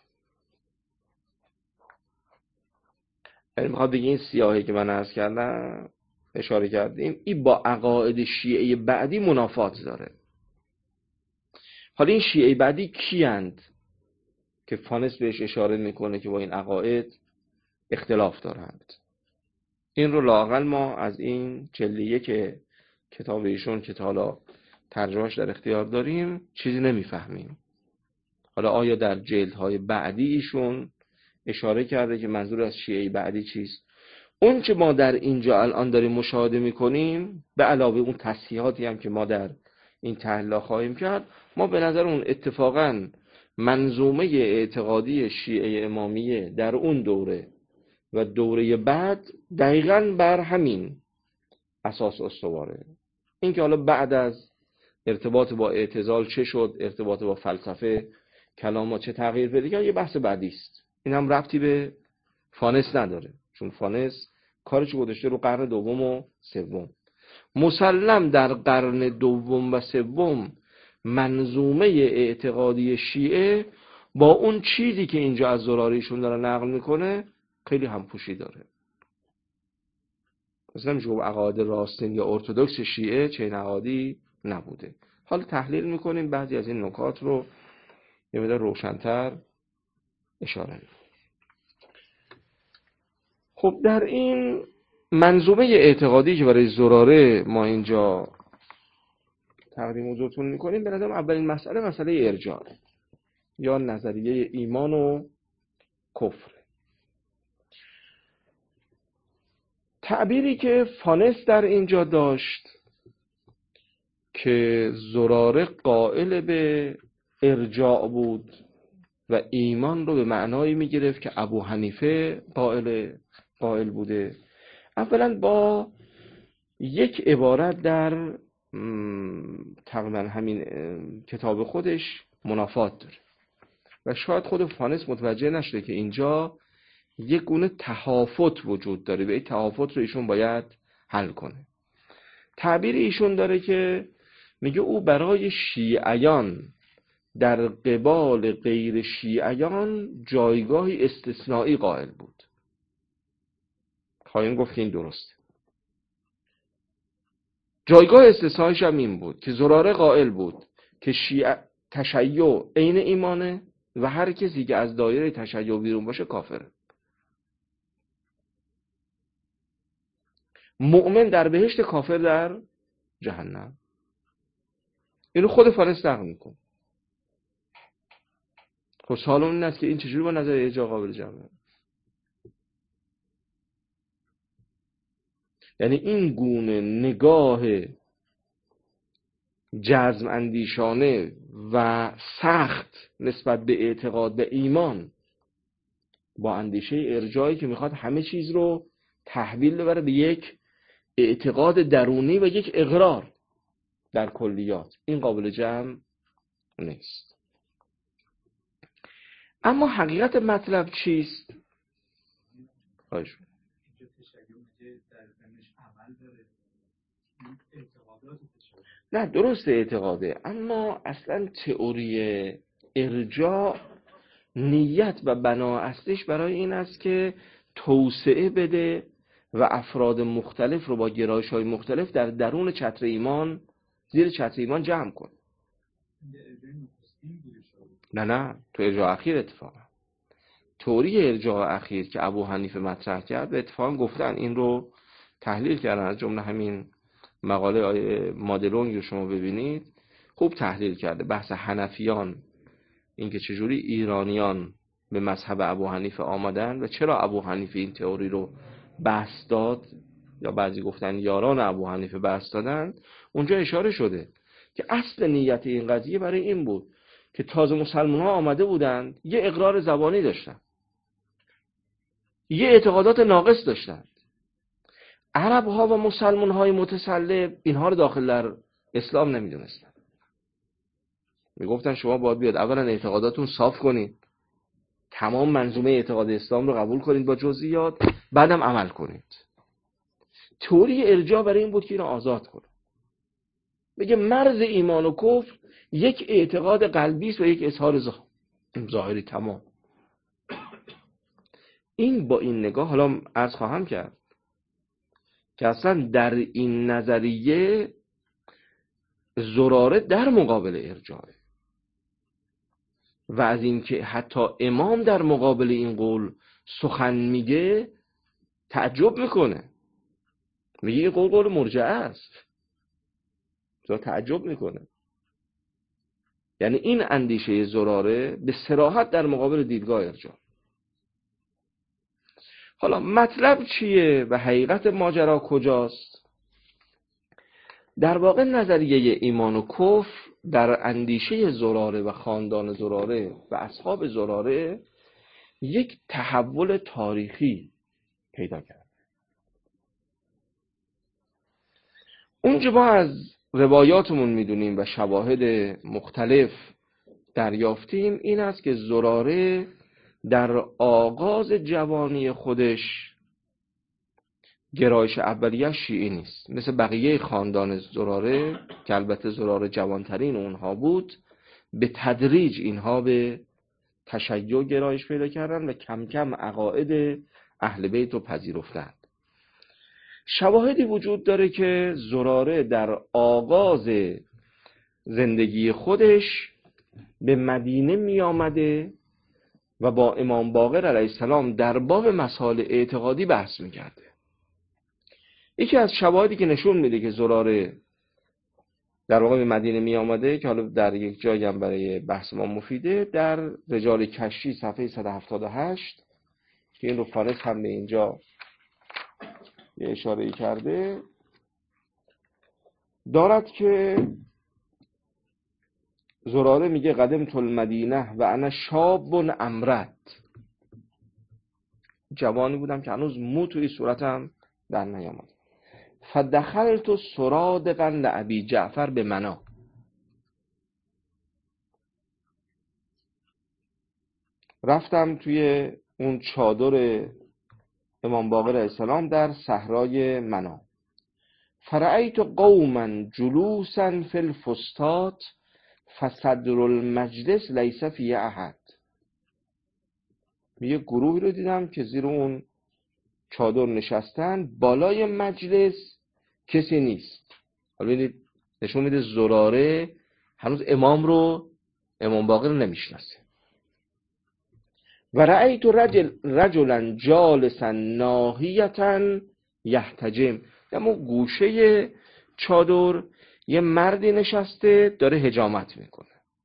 S1: یعنی میخواد بگه این سیاهی که من عرض کردم اشاره کردیم این با عقاید شیعه بعدی منافات داره. حالا این شیعه بعدی کیند که فانس بهش اشاره میکنه که با این عقاید اختلاف دارند؟ این رو لااقل ما از این جلیه که کتاب ایشون که حالا ترجمهش در اختیار داریم چیزی نمیفهمیم. حالا آیا در جلدهای بعدی ایشون اشاره کرده که منظور از شیعه بعدی چیست؟ اون که ما در اینجا الان داریم مشاهده میکنیم به علاوه اون تصحیحاتی هم که ما در این تحلیل خواهیم کرد، ما به نظر اون اتفاقاً منظومه اعتقادی شیعه امامیه در اون دوره و دوره بعد دقیقاً بر همین اساس استواره. این که حالا بعد از ارتباط با اعتزال چه شد، ارتباط با فلسفه کلامات چه تغییر پیدا کرد، یه بحث بعدی است. این هم ربطی به فانس نداره، چون فانس کارش گذاشته رو قرن دوم و سوم. مسلم در قرن دوم و سوم منظومه اعتقادی شیعه با اون چیزی که اینجا از زراریشون داره نقل میکنه خیلی همپوشی داره. مثلا میشه گفت عقاید راستین یا ارتدوکس شیعه چنین عقایدی نبوده. حالا تحلیل میکنیم بعضی از این نکات رو یه مقدار روشن‌تر اشاره می‌کنیم. خب در این منظومه اعتقادی که برای زراره ما اینجا تقدیم حضورتون میکنیم، به نظرم اولین مسئله مسئله ارجاع یا نظریه ایمان و کفر. تعبیری که فانس در اینجا داشت که زراره قائل به ارجاع بود و ایمان رو به معنایی میگرفت که ابو حنیفه قائل قائل بوده، اولا با یک عبارت در تقریبا همین کتاب خودش منافات داره و شاید خود فانس متوجه نشده که اینجا یک گونه تهافت وجود داره و این تهافت رو ایشون باید حل کنه. تعبیر ایشون داره که میگه او برای شیعیان در قبال غیر شیعیان جایگاهی استثنایی قائل بود. خواهیم گفت که این درسته. جایگاه استثنائیش هم این بود که زراره قائل بود که شیعه تشیع عین ایمانه و هر کسی که از دایره تشیع بیرون باشه کافره. مؤمن در بهشت، کافر در جهنم. اینو خود فانس نقل میکنه. خب سوال این است که این چجوری با نظر ارجاع قابل جمعه؟ یعنی این گونه نگاه جزم اندیشانه و سخت نسبت به اعتقاد به ایمان با اندیشه ارجاعی که میخواد همه چیز رو تحویل ببره به یک اعتقاد درونی و یک اقرار در کلیات، این قابل جمع نیست. اما حقیقت مطلب چیست؟ خواهش نه درست اعتقاده، اما اصلا تئوری ارجاع نیت و بنا اصلش برای این است که توسعه بده و افراد مختلف رو با گرایش‌های مختلف در درون چتر ایمان، زیر چتر ایمان جمع کن. نه نه تو ارجاع اخیر اتفاقا تئوری ارجاع اخیر که ابو حنیفه مطرح کرد به اتفاق گفتن این رو تحلیل کردن، از جمله همین مقاله آیه مادلونگ رو شما ببینید خوب تحلیل کرده. بحث حنفیان، اینکه چجوری ایرانیان به مذهب ابو حنیفه آمدن و چرا ابو حنیفه این تئوری رو بحث داد یا بعضی گفتن یاران ابو حنیفه بحث دادن، اونجا اشاره شده که اصل نیت این قضیه برای این بود که تازه مسلمان ها آمده بودند، یه اقرار زبانی داشتن، یه اعتقادات ناقص داشتن. عرب ها و مسلمان های متسلب اینها رو داخل در اسلام نمیدونستن. میگفتن شما باید بیاد اولا اعتقاداتون صاف کنید، تمام منظومه اعتقاد اسلام رو قبول کنید با جزئیات، بعدم عمل کنید. تئوری ارجاء برای این بود که اینو آزاد کنه، بگه مرز ایمان و کفر یک اعتقاد قلبی است و یک اظهار ظاهری. تمام. این با این نگاه حالا عرض خواهم کرد که اصلا در این نظریه زراره در مقابل ارجاعه و از اینکه حتی امام در مقابل این قول سخن میگه تعجب میکنه، میگه این قول قول مرجعه است، تو تعجب میکنه. یعنی این اندیشه زراره به صراحت در مقابل دیدگاه ارجاع. حالا مطلب چیه و حقیقت ماجرا کجاست؟ در واقع نظریه ایمان و کفر در اندیشه زراره و خاندان زراره و اصحاب زراره یک تحول تاریخی پیدا کرد. اونجا ما از روایاتمون میدونیم و شواهد مختلف دریافتیم این است که زراره در آغاز جوانی خودش گرایش اولیه شیعی نیست، مثل بقیه خاندان زراره که البته زراره جوانترین اونها بود. به تدریج اینها به تشیع گرایش پیدا کردن و کم کم عقاید اهل بیت رو پذیرفتند. شواهدی وجود داره که زراره در آغاز زندگی خودش به مدینه می آمده و با امام باقر علیه السلام در باب مسائل اعتقادی بحث می کرده. یکی از شواهدی که نشون میده که زراره در واقع به مدینه می آمده که حالا در یک جایی هم برای بحث ما مفیده، در رجال کشی صفحه صد و هفتاد و هشت که این رو فارس هم به اینجا یه اشاره کرده دارد که زراره میگه قدمت المدینه و انا شاب امرد، جوانی بودم که هنوز مو توی صورتم در نیامد. فدخلت سرادقا لابی جعفر به منا، رفتم توی اون چادر امام باقر علیه السلام در صحرای منا. فرأیت قوما جلوسا فی الفسطاط فصدر المجلس لیس فیه احد. یه گروهی رو دیدم که زیر اون چادر نشستن، بالای مجلس کسی نیست. حالا ببینید نشون میده زراره هنوز امام رو امام باقر رو نمیشناسه. و رأیت رجل رجلا جالسا ناحیتا یحتجم، اما گوشه چادر یه مردی نشسته داره حجامت میکنه.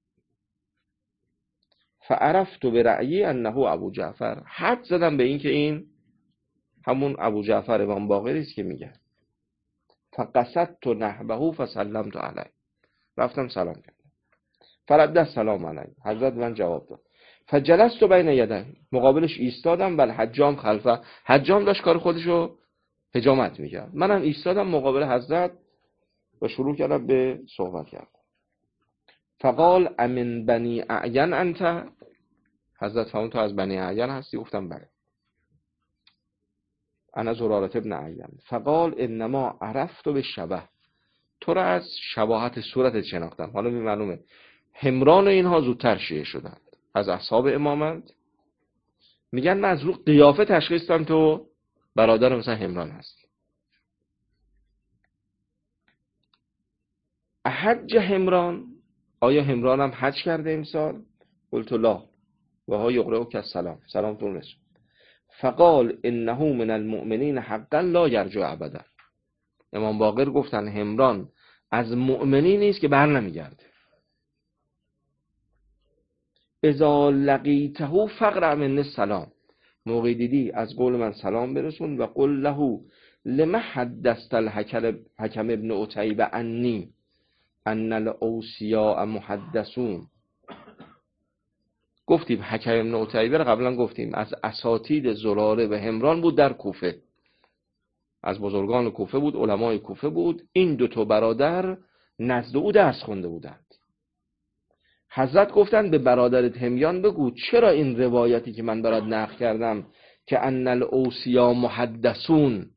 S1: فعرفت برأیی انه ابو جعفر، حد زدم به این که این همون ابو جعفر امام باقری است که میگه. فقصدت نحبه فسلمت علیه، رفتم سلام کردم. فرد السلام علیه، حضرت من جواب داد. فجلست بین یدیه، مقابلش ایستادم. بل حجام خلفه، حجام داشت کار خودشو حجامت میکرد، منم ایستادم مقابل حضرت و شروع کردم به صحبت کردن. فقال امن بنی اعین انت، حضرت فرمود تو از بنی اعین هستی؟ گفتم بله. انا زراره ابن اعین. فقال انما عرفت بالشبه، تو را از شباهت صورتت شناختم. حالا می معلومه همران و اینها زودتر شیعه شدند، از اصحاب امامند. میگن من از رو قیافه تشخیص دادم تو برادر مثلا همران هستی. حج همران، آیا همران هم حج کرده امسال؟ قلت لا و ها یقرئک السلام، سلام تون رسون. فقال انه من المؤمنین حقا لا یرجع ابدا. امام باقر گفتن همران از مؤمنی نیست که بر نمیگرده. اذا لقیته فقرأ من السلام، موقع دیدی از قول من سلام برسون. و قل له لما حدثت الحکم ابن عتیبه انی ان الاوصیاء محدثون. گفتیم حکم ابن عتیبه رو قبلا گفتیم از اساتید زراره و همران بود در کوفه، از بزرگان کوفه بود، علمای کوفه بود. این دو تا برادر نزد او درس خونده بودند. حضرت گفتن به برادرت همیان بگو چرا این روایتی که من برات نقل کردم که ان الاوصیا محدثون،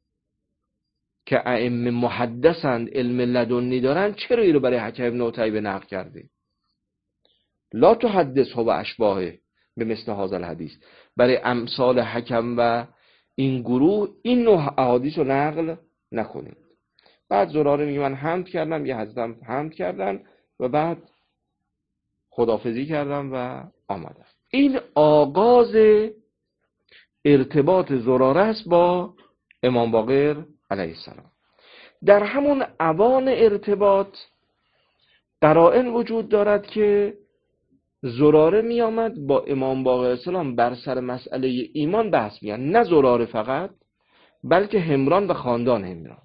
S1: که ائمه محدثند، علم لدنی دارن، چرا این رو برای حکیم ابن عتیبه نقل کردی؟ لا تحدث هو اشباهه به مثل هذا الحدیث، برای امثال حکم و این گروه این نوع احادیث رو نقل نکنید. بعد زراره میگه من حمد کردم، یه حضرتم حمد کردن و بعد خداحافظی کردم و آمدم. این آغاز ارتباط زراره است با امام باقر علیه السلام. در همون اوان ارتباط قرائن وجود دارد که زراره می آمد با امام باقر علیه السلام بر سر مسئله ایمان بحث می‌کرد، نه زراره فقط بلکه همران و خاندان همران.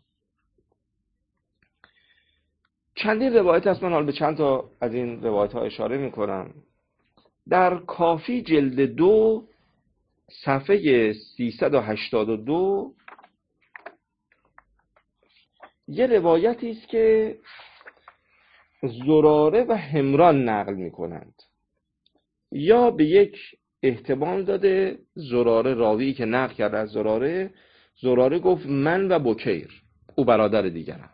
S1: چندین روایت هست، من حال به چند تا از این روایت ها اشاره می کنم. در کافی جلد دو صفحه سیصد و هشتاد و دو یه روایتی است که زراره و همران نقل می کنند، یا به یک احتمال داده زراره، راوی که نقل کرده از زراره، زراره گفت من و بکیر، او برادر دیگرم.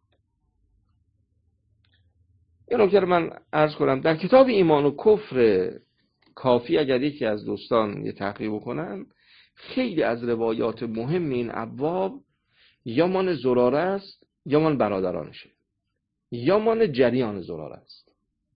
S1: این نکته رو من عرض کنم. در کتاب ایمان و کفر کافی اگر یکی از دوستان یه تحقیق بکنن، خیلی از روایات مهم این ابواب یا مان زراره است یا مان برادرانشه یا مان جریان زراره است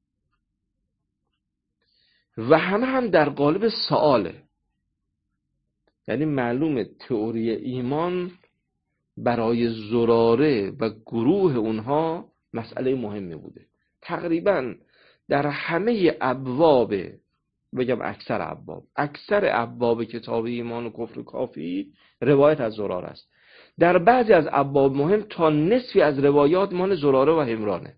S1: و همه هم در قالب سؤاله. یعنی معلومه تئوری ایمان برای زراره و گروه اونها مسئله مهمی بوده. تقریبا در همه ابواب، بگم اکثر ابواب اکثر ابواب کتاب ایمان و کفر کافی روایت از زراره است. در بعضی از ابواب مهم تا نصفی از روایات مان زراره و همرانه.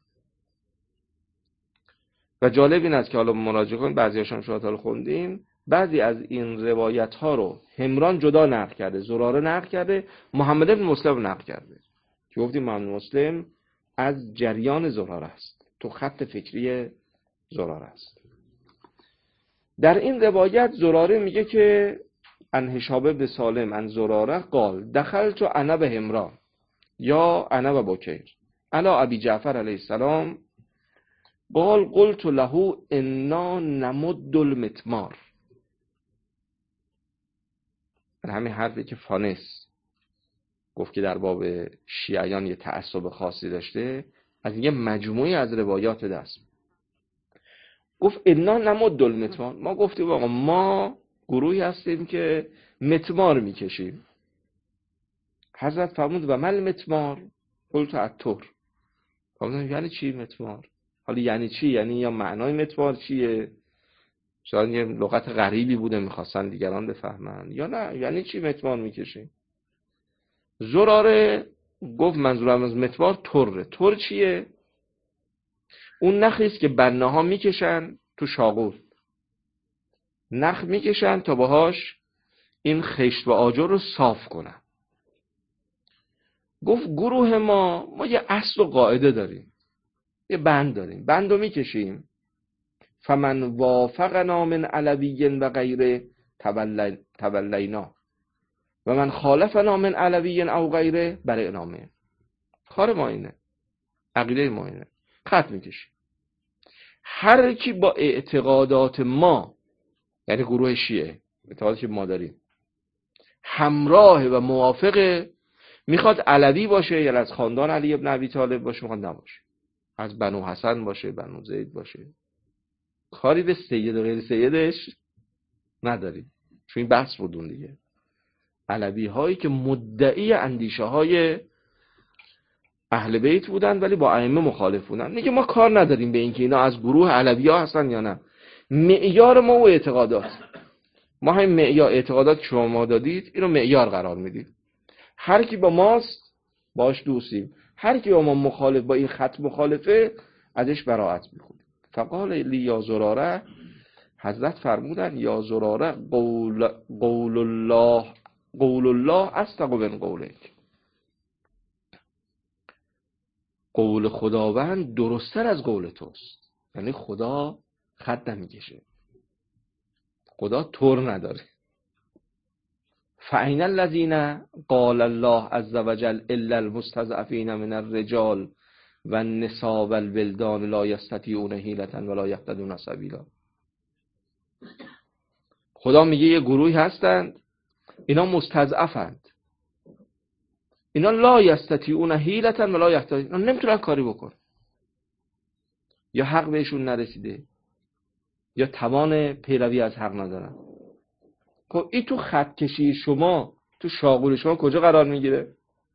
S1: و جالب این است که حالا مراجعه کن، بعضیاشون شما تا خوندیم، بعضی از این روایت ها رو همران جدا نقل کرده، زراره نقل کرده، محمد بن مسلم نقل کرده که گفتیم محمد مسلم از جریان زراره است، تو خط فکری زراره است. در این روایت زراره میگه که ان هشام بن سالم ان زراره قال دخلت انا به همران یا انا و بکیر الا ابی جعفر علیه السلام قال قلت له انا نمد المتمار. همین حرفی که فانس گفت که در باب شیعیان یه تعصب خاصی داشته، از یه مجموعی از روایات دست گفت انا نمد المتمار، ما گفتیم آقا ما گروهی هستیم که متمار میکشیم. حضرت فرمود و مل متمار قلت الطهر. فرمودن یعنی چی متمار؟ حالا یعنی چی؟ یعنی یا معنای متمار چیه؟ شاید یه لغت غریبی بوده میخواستن دیگران بفهمن، یا نه یعنی چی متمار میکشیم؟ زراره گفت منظورم از متمار طره. طر چیه؟ اون نخی است که بناها میکشن تو شاغول، نخ میکشن تا باهاش این خشت و آجر رو صاف کنن. گفت گروه ما ما یه اصل و قاعده داریم، یه بند داریم، بند رو میکشیم فمن وافقنا من علوی و غیره تولینا و من خالفنا من علوی او غیره برای نامه. کار ما اینه، عقیده ما اینه، خط میکشیم. هر کی با اعتقادات ما، یعنی گروه شیعه، اعتقاداتی ما داریم، همراه و موافقه، میخواد علوی باشه یا از خاندان علی ابن ابی طالب باشه، میخواد نباشه، از بنو حسن باشه، بنو زید باشه، کاری به سید و غیر سیدش نداریم. چون این بحث بودون دیگه، علوی هایی که مدعی اندیشه های اهل بیت بودن ولی با ائمه مخالف بودن، میگه ما کار نداریم به اینکه اینا از گروه علوی ها هستن یا نه. معیار ما و اعتقادات، ما همین معیار اعتقادات که شما دادید اینو معیار قرار میدید. هر کی با ماست باش دوستیم، هر کی با ما مخالف، با این خط مخالفه، ازش براءت میکنیم. فقال لی یا زراره، حضرت فرمودن یا زراره قول, قول الله قول الله اصدق من قولک، قول خداوند درست‌تر از قول توست. یعنی خدا خط نمیکشه، خدا طور نداره. فَأَيْنَ الَّذِينَ قَالَ اللَّهُ عَزَّ وَجَلَّ إِلَّا الْمُسْتَضْعَفِينَ مِنَ الرِّجَالِ وَالنِّسَاءِ وَالْوِلْدَانِ لَا يَسْتَطِيعُونَ حِیلَةً وَلَا یَهْتَدُونَ سَبِیلًا. خدا میگه یه گروهی هستند اینا مستضعفند، اینا لا یستطیعون حیلة ولا یهتدون، اینا نمیتونن کاری بکن، یا حق بهشون نرسیده یا توان پیروی از حق ندارن. خب این تو خط کشی شما، تو شاغول شما کجا قرار میگیره؟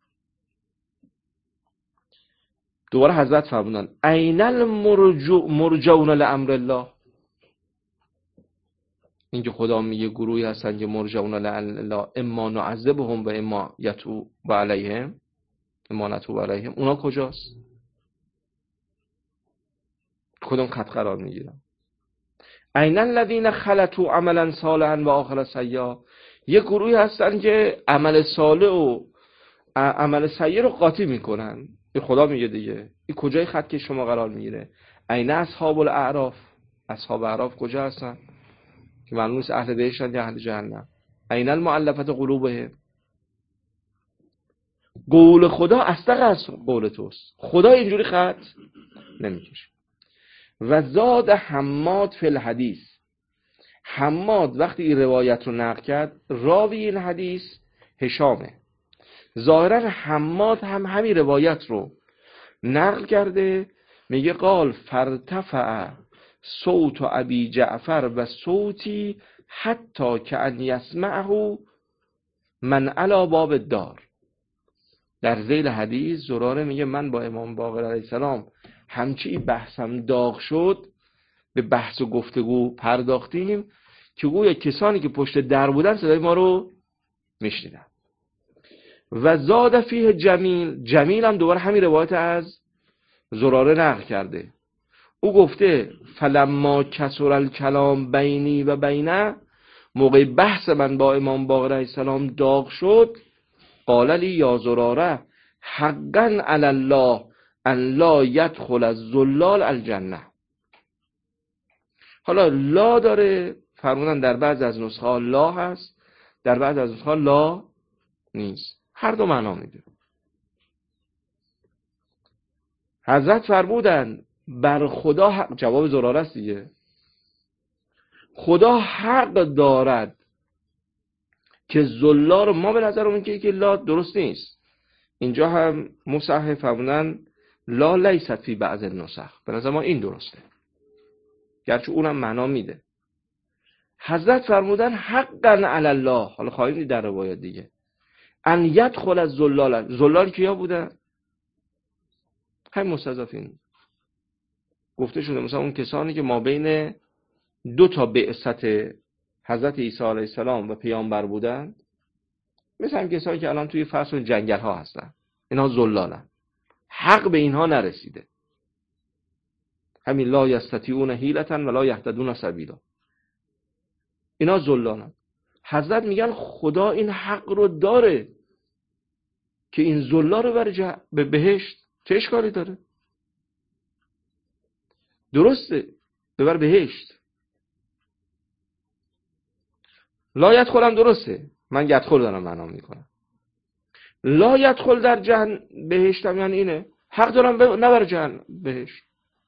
S1: دوباره حضرت فرمودن این المرجون لامر الله. اینکه خدا میگه گروهی هستن که مرجون لله، اما نعذبهم و اما یتوب علیهم، اما نتوب علیهم، اونا کجاست؟ کدوم خط قرار میگیرن؟ این الذین خلطوا عملا صالحا و آخر سیئا. یه گروهی هستن که عمل صالح و عمل سیء رو قاطی میکنن. این خدا میگه دیگه. این کجای خط که شما قرار میگیره؟ این اصحاب الاعراف. اصحاب اعراف کجا هستن؟ که معلوم نیست اهل بهشتن یا اهل جهنم. این المؤلفه قلوبهم. قول خدا اصدق از قول توست. خدا اینجوری خط نمیکشه. و زاد حماد فی الحدیث. حماد وقتی این روایت رو نقل کرد، راوی این حدیث هشامه. ظاهرا حماد هم همین روایت رو نقل کرده، میگه قال فرتفع صوت ابی جعفر و صوتی حتی که ان یسمعه من علی باب الدار. در ذیل حدیث زراره میگه من با امام باقر علیه السلام همچی بحثم داغ شد، به بحث و گفتگو پرداختیم که گویا کسانی که پشت در بودن صدای ما رو میشنیدن. و زاد فیه جمیل. جمیل هم دوباره همین روایت از زراره نقل کرده. او گفته فلما کسر الکلام بینی و بینه، موقع بحث من با امام باقر علیه السلام داغ شد، قال لی یا زراره حقا علی الله ان لا یدخل الزلال الجنه. حالا لا داره، فرمودن در بعض از نسخه لا هست، در بعض از نسخه لا نیست، هر دو معنا میده. حضرت فرمودن بر خدا حق، جواب زراره است دیگه، خدا حق دارد که زلال، ما به نظر اون که لا درست نیست. اینجا هم مصحح فرمودن لا لیست فی بعض النسخ، به نظر ما این درسته، گرچه اونم معنا میده. حضرت فرمودن حقا علی الله، حالا خواهیم دید در روایت دیگه، ان یدخل الزلال. زلال کیا بودن؟ همین مستضعفین. گفته شده مثلا اون کسانی که ما بین دو تا بعثت حضرت عیسی علیه السلام و پیامبر بودن، مثل هم کسانی که الان توی فصل جنگل ها هستن، اینا زلالن، حق به اینها نرسیده. همین لا یستطیعون حیلة ولا یهتدون سبیلا، اینا زلالن. حضرت میگن خدا این حق رو داره که این زلال رو بره جه... به بهشت. چه اشکالی داره؟ درسته ببر بهشت. لا یدخل هم درسته، من یدخل دارم معنا میکنم. لا یدخل در جهن بهشت هم یعنی اینه حق دارم ب... نبر جهن بهشت.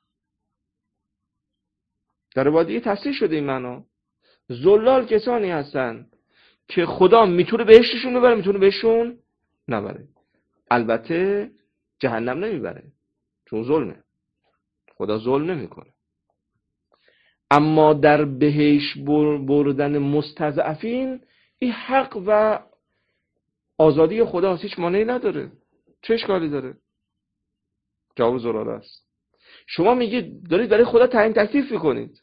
S1: در وادی تصریح شده این معنا. زلال کسانی هستن که خدا میتونه بهشتشون ببره، میتونه بهشون نبره. البته جهنم نمیبره چون ظلمه، خدا ظلم نمیکنه. اما در بهشت بردن مستضعفین این حق و آزادی خداست، هیچ مانعی نداره. چه اشکالی داره؟ جواب زراره است. شما میگید دارید برای خدا تعیین تکلیف میکنید.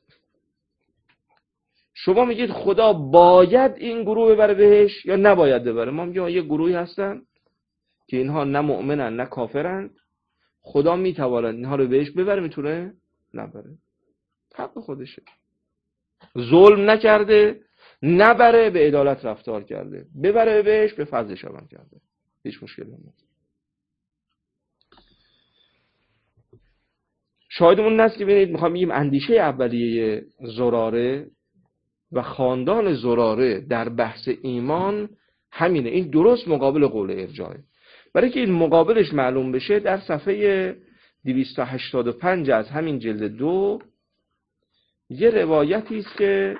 S1: شما میگید خدا باید این گروه ببره بهش یا نباید ببره. ما میگیم یه گروهی هستن که اینها نه مؤمنن نه کافرن، خدا میتواند اینها رو بهش ببره، میتونه نبره، حق خودشه. ظلم نکرده، نبره، به عدالت رفتار کرده، ببره بهش به فضلش عمل کرده، هیچ مشکلی نداره. شاهدمون نست که ببینید میخوام بگیم اندیشه اولیه زراره و خاندان زراره در بحث ایمان همینه. این درست مقابل قول ارجاعه. برای که این مقابلش معلوم بشه در صفحه دویست و هشتاد و پنج از همین جلد دو یه روایتی است که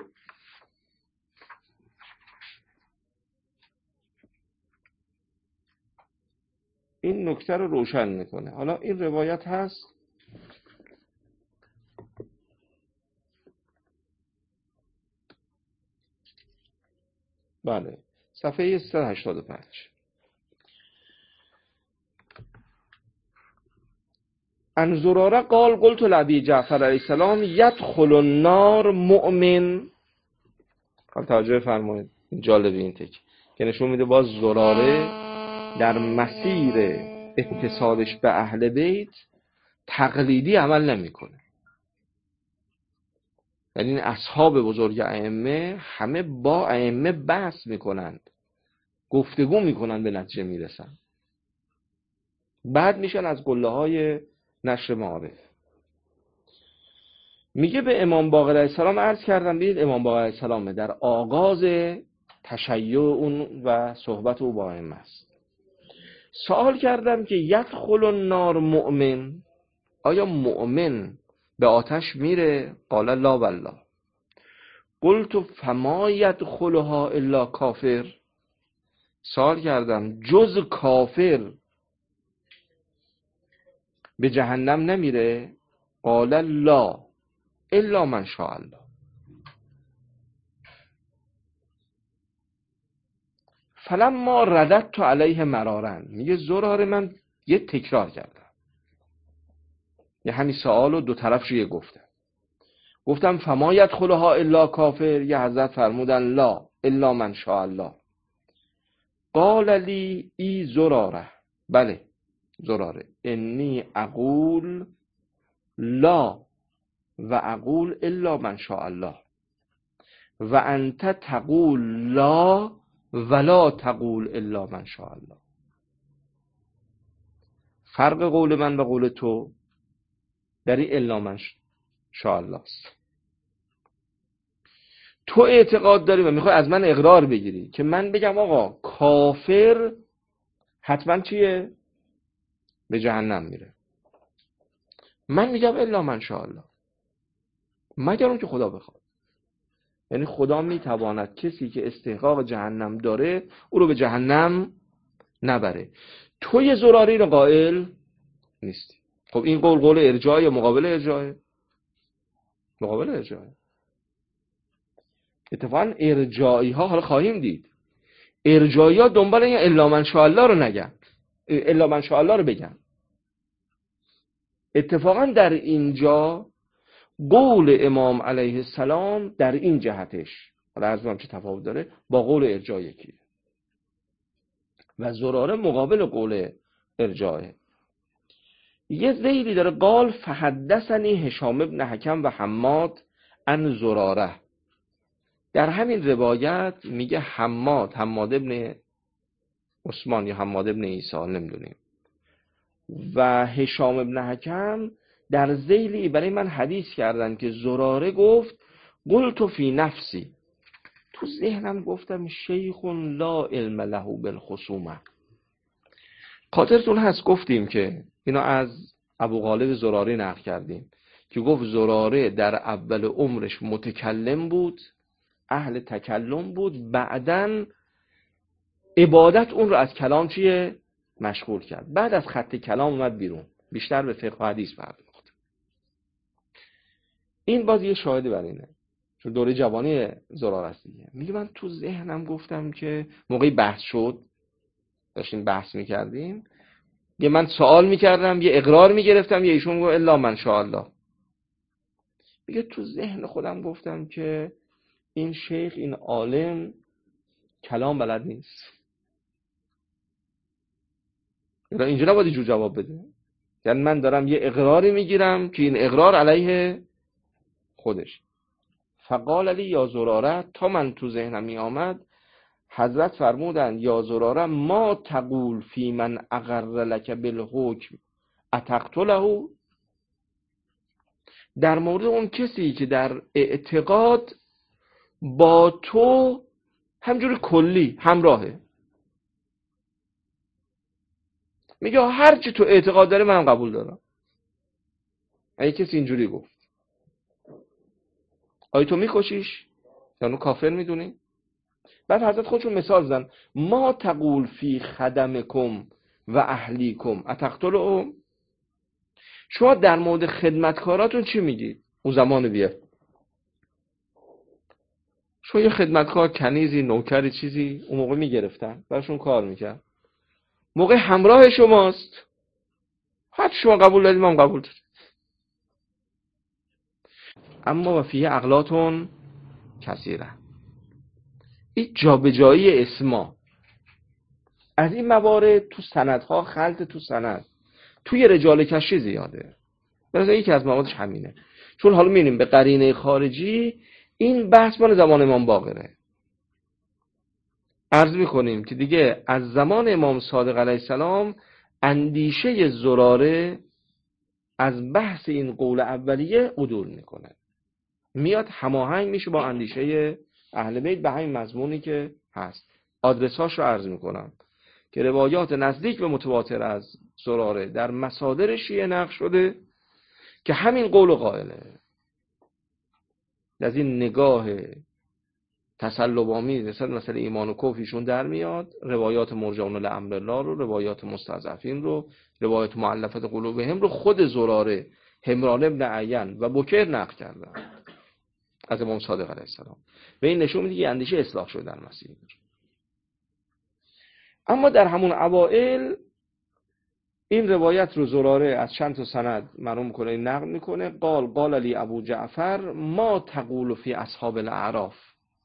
S1: این نکته رو روشن میکنه. حالا این روایت هست بله صفحه سیصد و هشتاد و پنج. ان زراره قال قلت لابی جعفر علیه السلام یدخل النار مؤمن. حالا توجه فرمایید، جالبه این تک که نشون میده باز زراره در مسیر اتصالش به اهل بیت تقلیدی عمل نمیکنه. یعنی این اصحاب بزرگ ائمه همه با ائمه بحث میکنند، گفتگو میکنند، به نتیجه میرسن، بعد میشن از قله های نشر معارف. میگه به امام باقر علیه السلام عرض کردم، ببینید امام باقر علیه السلام در آغاز تشیع اون و صحبت او با ائمه است. سوال کردم که یدخل النار مؤمن، آیا مؤمن به آتش میره؟ قال لا والله. قلت فما یدخلها الا کافر. سوال کردم جز کافر به جهنم نمیره؟ قال لا الا من شاء الله. فلما رددت علیه مرارن، میگه زراره من یه تکرار کردم، یه همین سوال رو دو طرف رو یه گفتم گفتم فما یدخلها الا کافر، یه حضرت فرمودن لا الا من شاء الله. قال لی ای زراره، بله زراره، انی اقول لا و اقول الا من شاء الله و انت تقول لا ولا تقول الا من شاء الله. فرق قول من و قول تو در این الا من شاء الله است. تو اعتقاد داری و میخوای از من اقرار بگیری که من بگم آقا کافر حتما چیه؟ به جهنم میره. من میگم الا من شاء الله، مگر اون که خدا بخواد. یعنی خدا میتواند کسی که استحقاق جهنم داره او رو به جهنم نبره. تو یه زراری رو قائل نیستی. خب این قول قول ارجاع یا مقابل ارجاع؟ مقابل ارجاع. اتفاقا ارجاعی ها، حالا خواهیم دید، ارجاعی ها دنبال این الا من شاء الله رو نگن، الا من شاء الله رو بگن. اتفاقا در اینجا قول امام علیه السلام در این جهتش، حالا از من چه تفاوت داره با قول ارجاع یکیه و زراره مقابل قول ارجاعه. یه ذیلی داره قال فحدثنی هشام ابن حکم و حماد عن زراره. در همین روایت میگه حماد، حماد ابن عثمان یا حماد ابن عیسی نمیدونیم، و هشام ابن حکم در ذیلی برای من حدیث کردن که زراره گفت قلت فی نفسی، تو ذهنم گفتم شیخ لا علم له بالخصومه. خاطرتون هست گفتیم که اینو از ابو غالب زراره نقل کردیم که گفت زراره در اول عمرش متکلم بود، اهل تکلم بود، بعدن عبادت اون رو از کلام چیه؟ مشغول کرد. بعد از خط کلام اومد بیرون، بیشتر به فقه و حدیث پرداخت. این باز یه شاهدی بر اینه، چون دوره جوانی زراره است دیگه. میگه من تو ذهنم گفتم که موقعی بحث شد، داشتیم بحث میکردیم، یه من سوال میکردم، یه اقرار میگرفتم، یه ایشون گفت الا من شاء الله. میگه تو ذهن خودم گفتم که این شیخ، این عالم کلام بلد نیست. اینجا نباید اینجور جواب بده. یعنی من دارم یه اقراری میگیرم که این اقرار علیه خودش. فقال علی یا زراره، تا من تو ذهنم می آمد حضرت فرمودن یا زراره ما تقول فی من اقر لک بالحکم اتقتله. در مورد اون کسی که در اعتقاد با تو همجوری کلی همراهه. میگه هر چی تو اعتقاد داره من قبول دارم. اگه کسی اینجوری گفت، آیا تو میکشیش؟ یعنی کافر میدونی؟ بعد حضرت خودشون مثال زدن، ما تقول فی خدمکم و اهلیکم اتقتلهم. شما در مورد خدمتکاراتون چی میگید؟ اون زمان بیاد شما یه خدمتکار کنیزی نوکری چیزی اون موقع میگرفتن براشون کار میکرد، موقع همراه شماست، حتی شما قبول دارید ما هم قبول داریم. اما و فیه اغلاطون کثیره، این جابجایی اسما از این موارد تو سندها، خلط تو سند توی رجال کشی زیاده. مثلا یکی از موادش همینه. چون حالا می‌بینیم به قرینه خارجی این بحث مال زمان امام باقره. عرض می‌کنیم که دیگه از زمان امام صادق علیه السلام اندیشه زراره از بحث این قول اولیه عدول میکنه، میاد هماهنگ میشه با اندیشه اهل بیت به همین مضمونی که هست. آدرساش رو عرض میکنم که روایات نزدیک به متواتر از زراره در مصادر شیعه نقل شده که همین قول قائله. از این نگاه تسلب‌آمیز مثلا مثلا ایمان و کفرشون در میاد روایات مرجعون لامر الله رو، روایات مستضعفین رو، روایات مؤلفه قلوبهم رو خود زراره، حمران ابن عین و بکر نقل کردن از امام صادق علیه السلام. و این نشون میده که اندیشه اصلاح شده در مسیح. اما در همون اوائل این روایت رو زراره از چند تا سند معلوم کنه نقل میکنه. قال قال علی ابو جعفر ما تقول فی اصحاب الاعراف.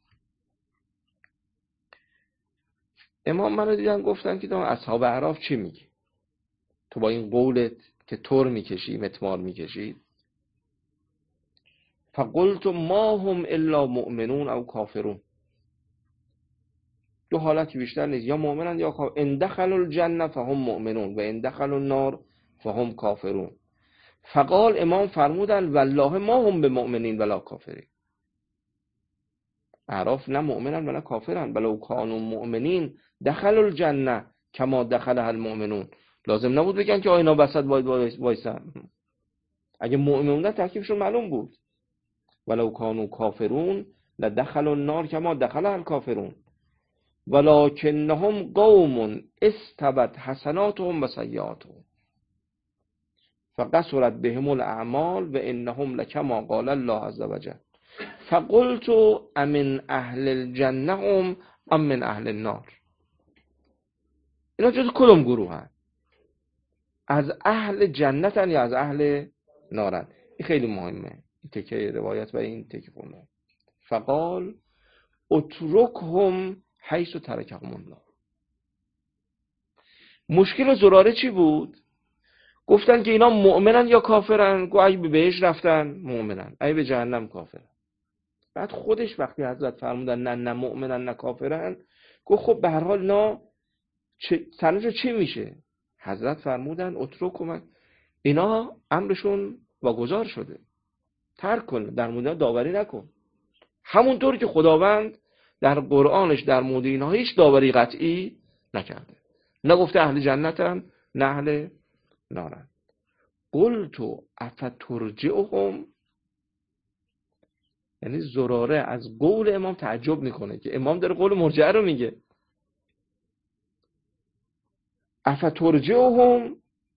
S1: امام منو دیدن گفتن که تو اصحاب اعراف چی میگی؟ تو با این قولت که تور میکشی متمار میکشی. فقلت ما هم الا مؤمنون او کافرون. دو حالتی بیشتر نیست، یا مؤمنن یا کافر. ان دخلوا الجنه فهم مؤمنون و ان دخلوا النار فهم کافرون. فقال امام فرمودن والله ما هم بمؤمنین ولا کافرین. اعراف نه مؤمنن ولا کافرن، ولو کانوا مؤمنین دخلوا الجنه کما دخلها المؤمنون. لازم نبود بگن که اینا وسط باید وایسن. اگه مؤمن بودن تکلیفشون معلوم بود. ولو کانوا کافرون لدخلوا النار کما دخلها الکافرون ولکنهم قوم استوت حسناتهم و سیئاتهم فقصرت بهم الاعمال و انهم لکما قال الله عز وجل. فقلت امن اهل الجنه هم ام من اهل النار. اینا جز کدوم گروه هست؟ از اهل جنتن یا از اهل نارن؟ این خیلی مهمه، این تکه روایت و این تکه خونه. فقال اترکهم حیث ترکهم الله. مشکل زراره چی بود؟ گفتن که اینا مؤمنن یا کافرن؟ گو اگه به بهشت رفتن مؤمنن، اگه به جهنم کافرن. بعد خودش وقتی حضرت فرمودن نه نه مؤمنن نه کافرن، گو خب به هر حال اینا سرنجا چی میشه؟ حضرت فرمودن اترکهم، اینا امرشون واگذار شده، ترک کن، در مورد داوری نکن. همونطور که خداوند در قرآنش در مورد اینها هیچ داوری قطعی نکرده، نگفته اهل جنتن نه اهل نارن. قلت افترجعهم، یعنی زراره از قول امام تعجب میکنه که امام داره قول مرجعه رو میگه. افترجعهم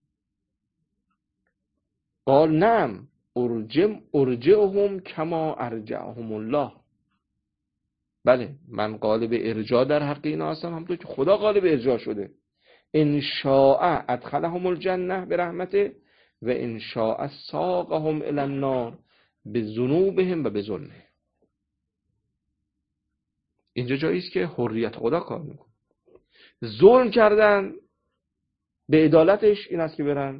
S1: قال نعم ارجم ارجعهم کما ارجعهم الله. بله من قالب ارجاع در حق اینا هستم همونطور که خدا قالب ارجاع شده. ان شاء ادخلهم الجنه برحمته و ان شاء ساقهم الی النار بذنوبهم و بظلمهم. اینجا جایی است که حریت خدا کار میکنه. ظلم کردن به عدالتش این است که برن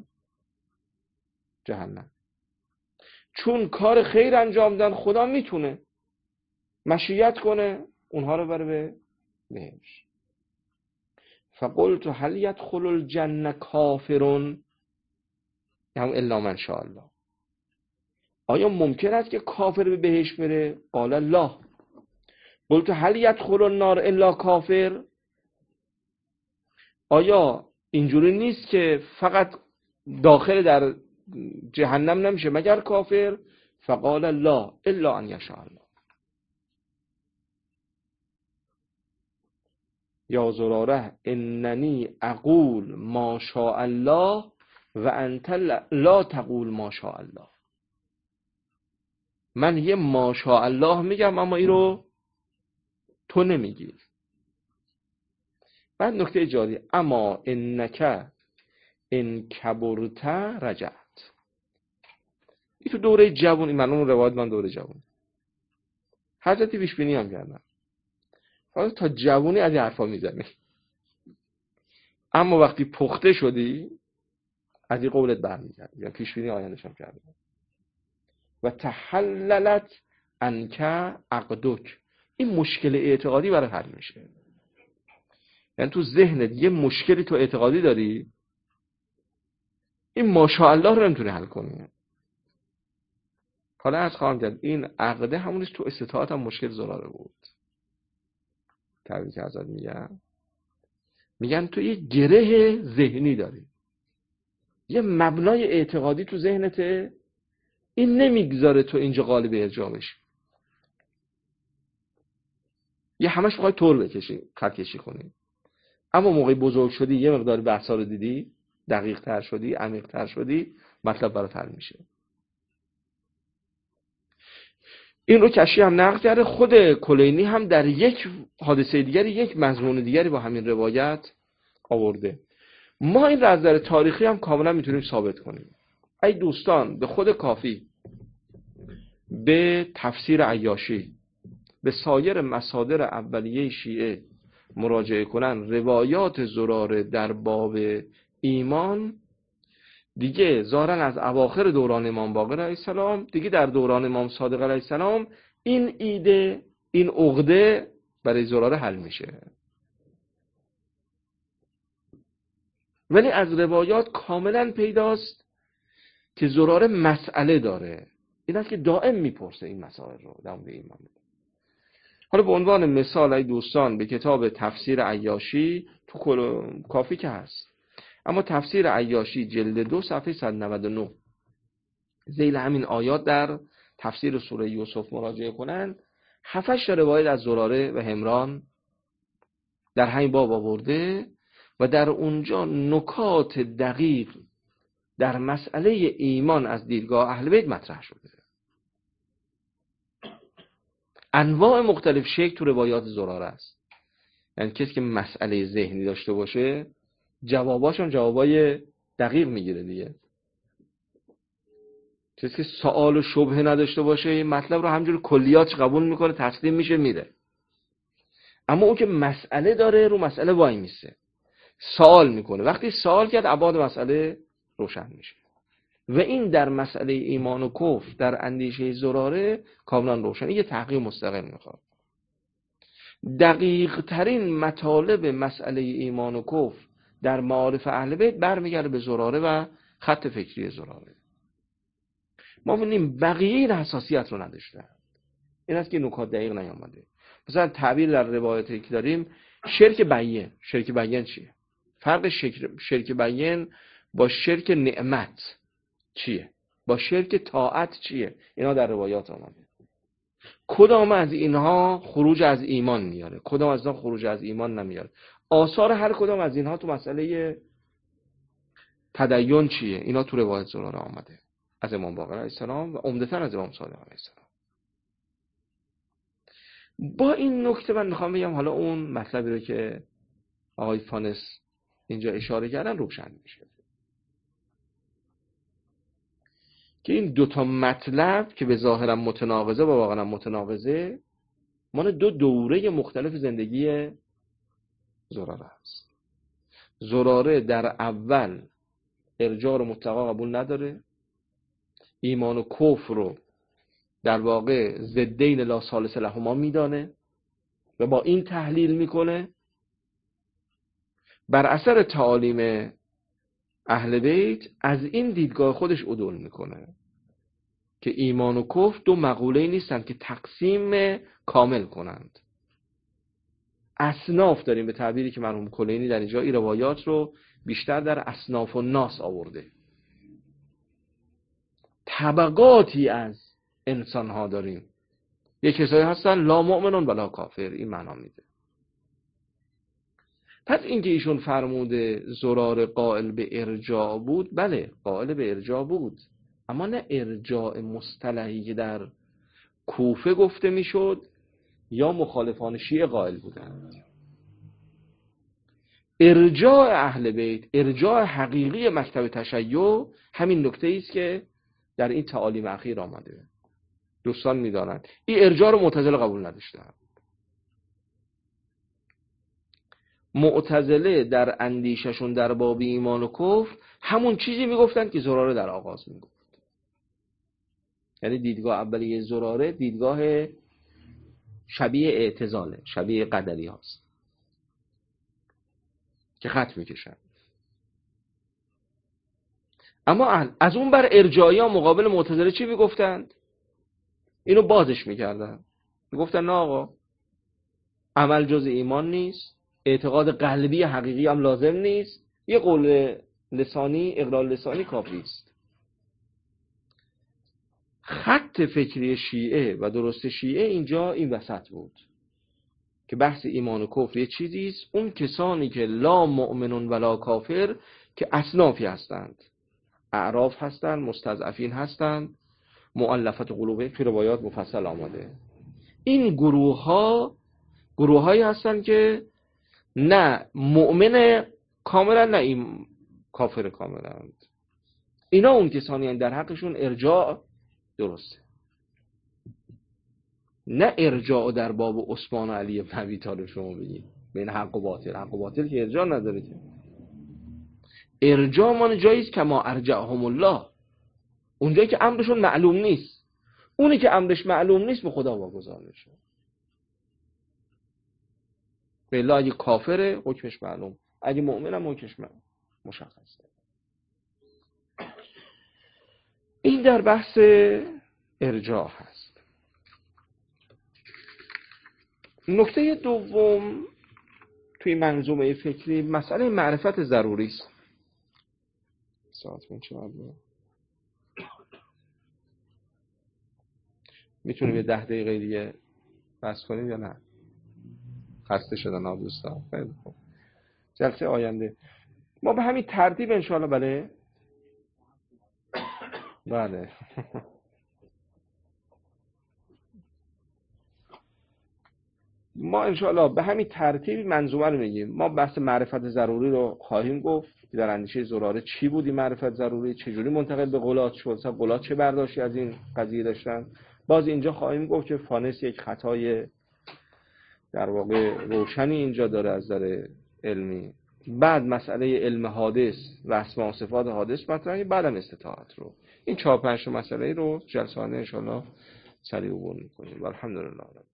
S1: جهنم. چون کار خیر انجام دادن خدا میتونه مشیت کنه اونها رو بره به بهشت. فقلت هل يدخل الجنه کافرون هم الا من شاء الله. آیا ممکن است که کافر به بهشت بره؟ قال الله. قلت هل یدخل النار الا کافر؟ آیا اینجوری نیست که فقط داخل در جهنم نمیشه مگر کافر؟ فقال الله الا ان یشاء الله. یا زراره اننی اقول ما شاء الله و انت لا تقول ما شاء الله. من یه ما شاء الله میگم اما این رو تو نمیگی. بعد نکته جالب، اما انک ان کبرت رجعت. این تو دوره جوانی، من اون روایت من دوره جوانی حضرتی پیش بینی هم کردن، حالا تا جوانی از این حرفا میزنی، اما وقتی پخته شدی از این قولت برمیگردی. یا پیش بینی آینده‌ش هم کردن. و تحللت انک عقدک. این مشکل اعتقادی برای حل میشه. یعنی تو ذهنت یه مشکلی تو اعتقادی داری، این ماشاءالله رو نمیتونی حل کنی. حالا از خواهم کرد این عقده همونش تو استطاعت هم مشکل زراره بود. تعبیری که ازت میگن میگن تو یه گره ذهنی داری، یه مبنای اعتقادی تو ذهنته، این نمیگذاره تو اینجا قالب ارجاع بشی. یه همش بخوای طور بکشی، خط کشی کنی. اما موقعی بزرگ شدی، یه مقدار بحثا رو دیدی، دقیق تر شدی، عمیق تر شدی، مطلب برات حل میشه. این رو کشی هم نقل کرده. خود کلینی هم در یک حادثه دیگری، یک مضمون دیگری با همین روایت آورده. ما این را از نظر تاریخی هم کاملا میتونیم ثابت کنیم. ای دوستان به خود کافی، به تفسیر عیاشی، به سایر مصادر اولیه شیعه مراجعه کنن، روایات زراره در باب ایمان دیگه ظاهراً از اواخر دوران امام باقر علیه السلام، دیگه در دوران امام صادق علیه السلام این ایده، این عقده برای زراره حل میشه. ولی از روایات کاملا پیداست که زراره مسئله داره. این است که دائم میپرسه این مسائل رو در مورد ایمان. حالا به عنوان مثال ای دوستان به کتاب تفسیر عیاشی تو کافی که هست، اما تفسیر عیاشی جلد دو صفحه صد و نود و نه ذیل همین آیات در تفسیر سوره یوسف مراجعه کنن، هفتش روایت از زراره و همران در همین باب آورده و در اونجا نکات دقیق در مسئله ایمان از دیدگاه اهل بیت مطرح شده. انواع مختلف شکل تو روایات زراره است. یعنی کسی که مسئله ذهنی داشته باشه جواباش هم جوابای دقیق میگیره دیگه. کسی که سوال و شبهه نداشته باشه این مطلب رو همجور کلیات قبول میکنه، تسلیم میشه میره. اما اون که مسئله داره رو مسئله وای میسه، سوال میکنه. وقتی سوال کرد ابعاد مسئله روشن میشه. و این در مسئله ایمان و کفر در اندیشه زراره کاملا روشنه. یه تحقیق مستقل میخواد. دقیق ترین مطالب مسئله ایمان و کفر در معارف اهل بیت برمیگرده به زراره و خط فکری زراره. ما می‌بینیم بقیه این حساسیت رو نداشتن. این است که نکات دقیق نیامده. مثلا تعبیر در روایتی که داریم شرک بیان. شرک بیان چیه؟ فرق شرک بیان با شرک نعمت چیه؟ با شرک طاعت چیه؟ اینا در روایات آمده. کدام از اینها خروج از ایمان میاره، کدام از اینها خروج از ایمان نمیاره. آثار هر کدام از اینها تو مسئله تدین چیه؟ اینا تو روایت زراره آمده از امام باقر علیه السلام و عمدتاً از امام صادق علیه السلام. با این نکته من میخوام بگم حالا اون مطلبی رو که آقای فانس اینجا اشاره کردن روشن میشه که این دوتا مطلب که به ظاهرم متناقضه و واقعا متناقضه مال دو دوره مختلف زندگی زراره است. زراره در اول ارجاع رو مطلقا قبول نداره، ایمان و کفر رو در واقع ضدین لا ثالث لهما میدانه و با این تحلیل میکنه. بر اثر تعالیم اهل بیت از این دیدگاه خودش عدول میکنه که ایمان و کفر دو مقوله نیستند که تقسیم کامل کنند. اصناف داریم، به تعبیری که مرحوم کلینی در اینجا این روایات رو بیشتر در اصناف و ناس آورده. طبقاتی از انسان ها داریم. یک کسایی هستن لا مؤمنون ولا کافر، این معنا میده. پس اینکه ایشون فرموده زرار قائل به ارجاع بود، بله قائل به ارجاع بود، اما نه ارجاع مصطلحی که در کوفه گفته میشد یا مخالفان شیعه قائل بودند. ارجاع اهل بیت، ارجاع حقیقی مکتب تشیع، همین نکته است که در این تعالیم اخیر آمده. دوستان میدانند این ارجاع رو معتزله قبول نداشتند. معتزله در اندیششون در باب ایمان و کفر همون چیزی میگفتند که زراره در آغاز میگفت. یعنی دیدگاه اولیه زراره دیدگاه شبیه اعتزاله، شبیه قدری هاست که خط میکشن. اما از اون بر ارجاعی ها مقابل معتزله چی میگفتند؟ اینو بازش میکردن، میگفتن نه آقا، عمل جز ایمان نیست، اعتقاد قلبی حقیقی هم لازم نیست، یه قول لسانی، اقرار لسانی کافی است. خط فکری شیعه و درست شیعه اینجا این وسط بود که بحث ایمان و کفر یه چیزی است. اون کسانی که لا مؤمنون ولا کافر که اصنافی هستند، اعراف هستند، مستضعفین هستند، مؤلفت قلوبهم، توی روایات مفصل آمده. این گروه ها گروه هایی هستند که نه مؤمن کاملا نه این کافر کاملا. اینا اون کسانی هستند در حقشون ارجاع درسته، نه ارجاع در باب عثمان و علی بن ابی طالب. شما بگید بین حق و باطل، حق و باطل که ارجاع نداره که. ارجاع مان جاییست که ما ارجعهم الله، اونجایی که امرشون معلوم نیست. اونی که امرش معلوم نیست به خدا واگذار میشه. بالله اگه کافره حکمش معلوم، اگه مؤمنم حکمش مشخصه. این در بحث ارجاع هست. نکته دوم توی منظومه فکری مسئله معرفت ضروری است. ساعت من چقدر میتونیم یه ده دقیقه دیگه بحث کنیم یا نه؟ خسته شدن ها دوستان. خیلی خوب. جلسه آینده ما به همین ترتیب انشاءالله. بله بله ما انشاءالله به همین ترتیب منظومه رو میگیم. ما بحث معرفت ضروری رو خواهیم گفت که در اندیشه زراره چی بود این معرفت ضروری، چجوری منتقل به غلات شد، مثلا غلات چه برداشتی از این قضیه داشتن. باز اینجا خواهیم گفت که فانس یک خطای در واقع روشنی اینجا داره از نظر علمی. بعد مسئله علم حادث و اسماء و صفات حادث مطرحه، بعدم استطاعت رو. این چهار پنج مسئله رو جلسه آینده ان شاء الله سریع عبور می‌کنیم. الحمدلله.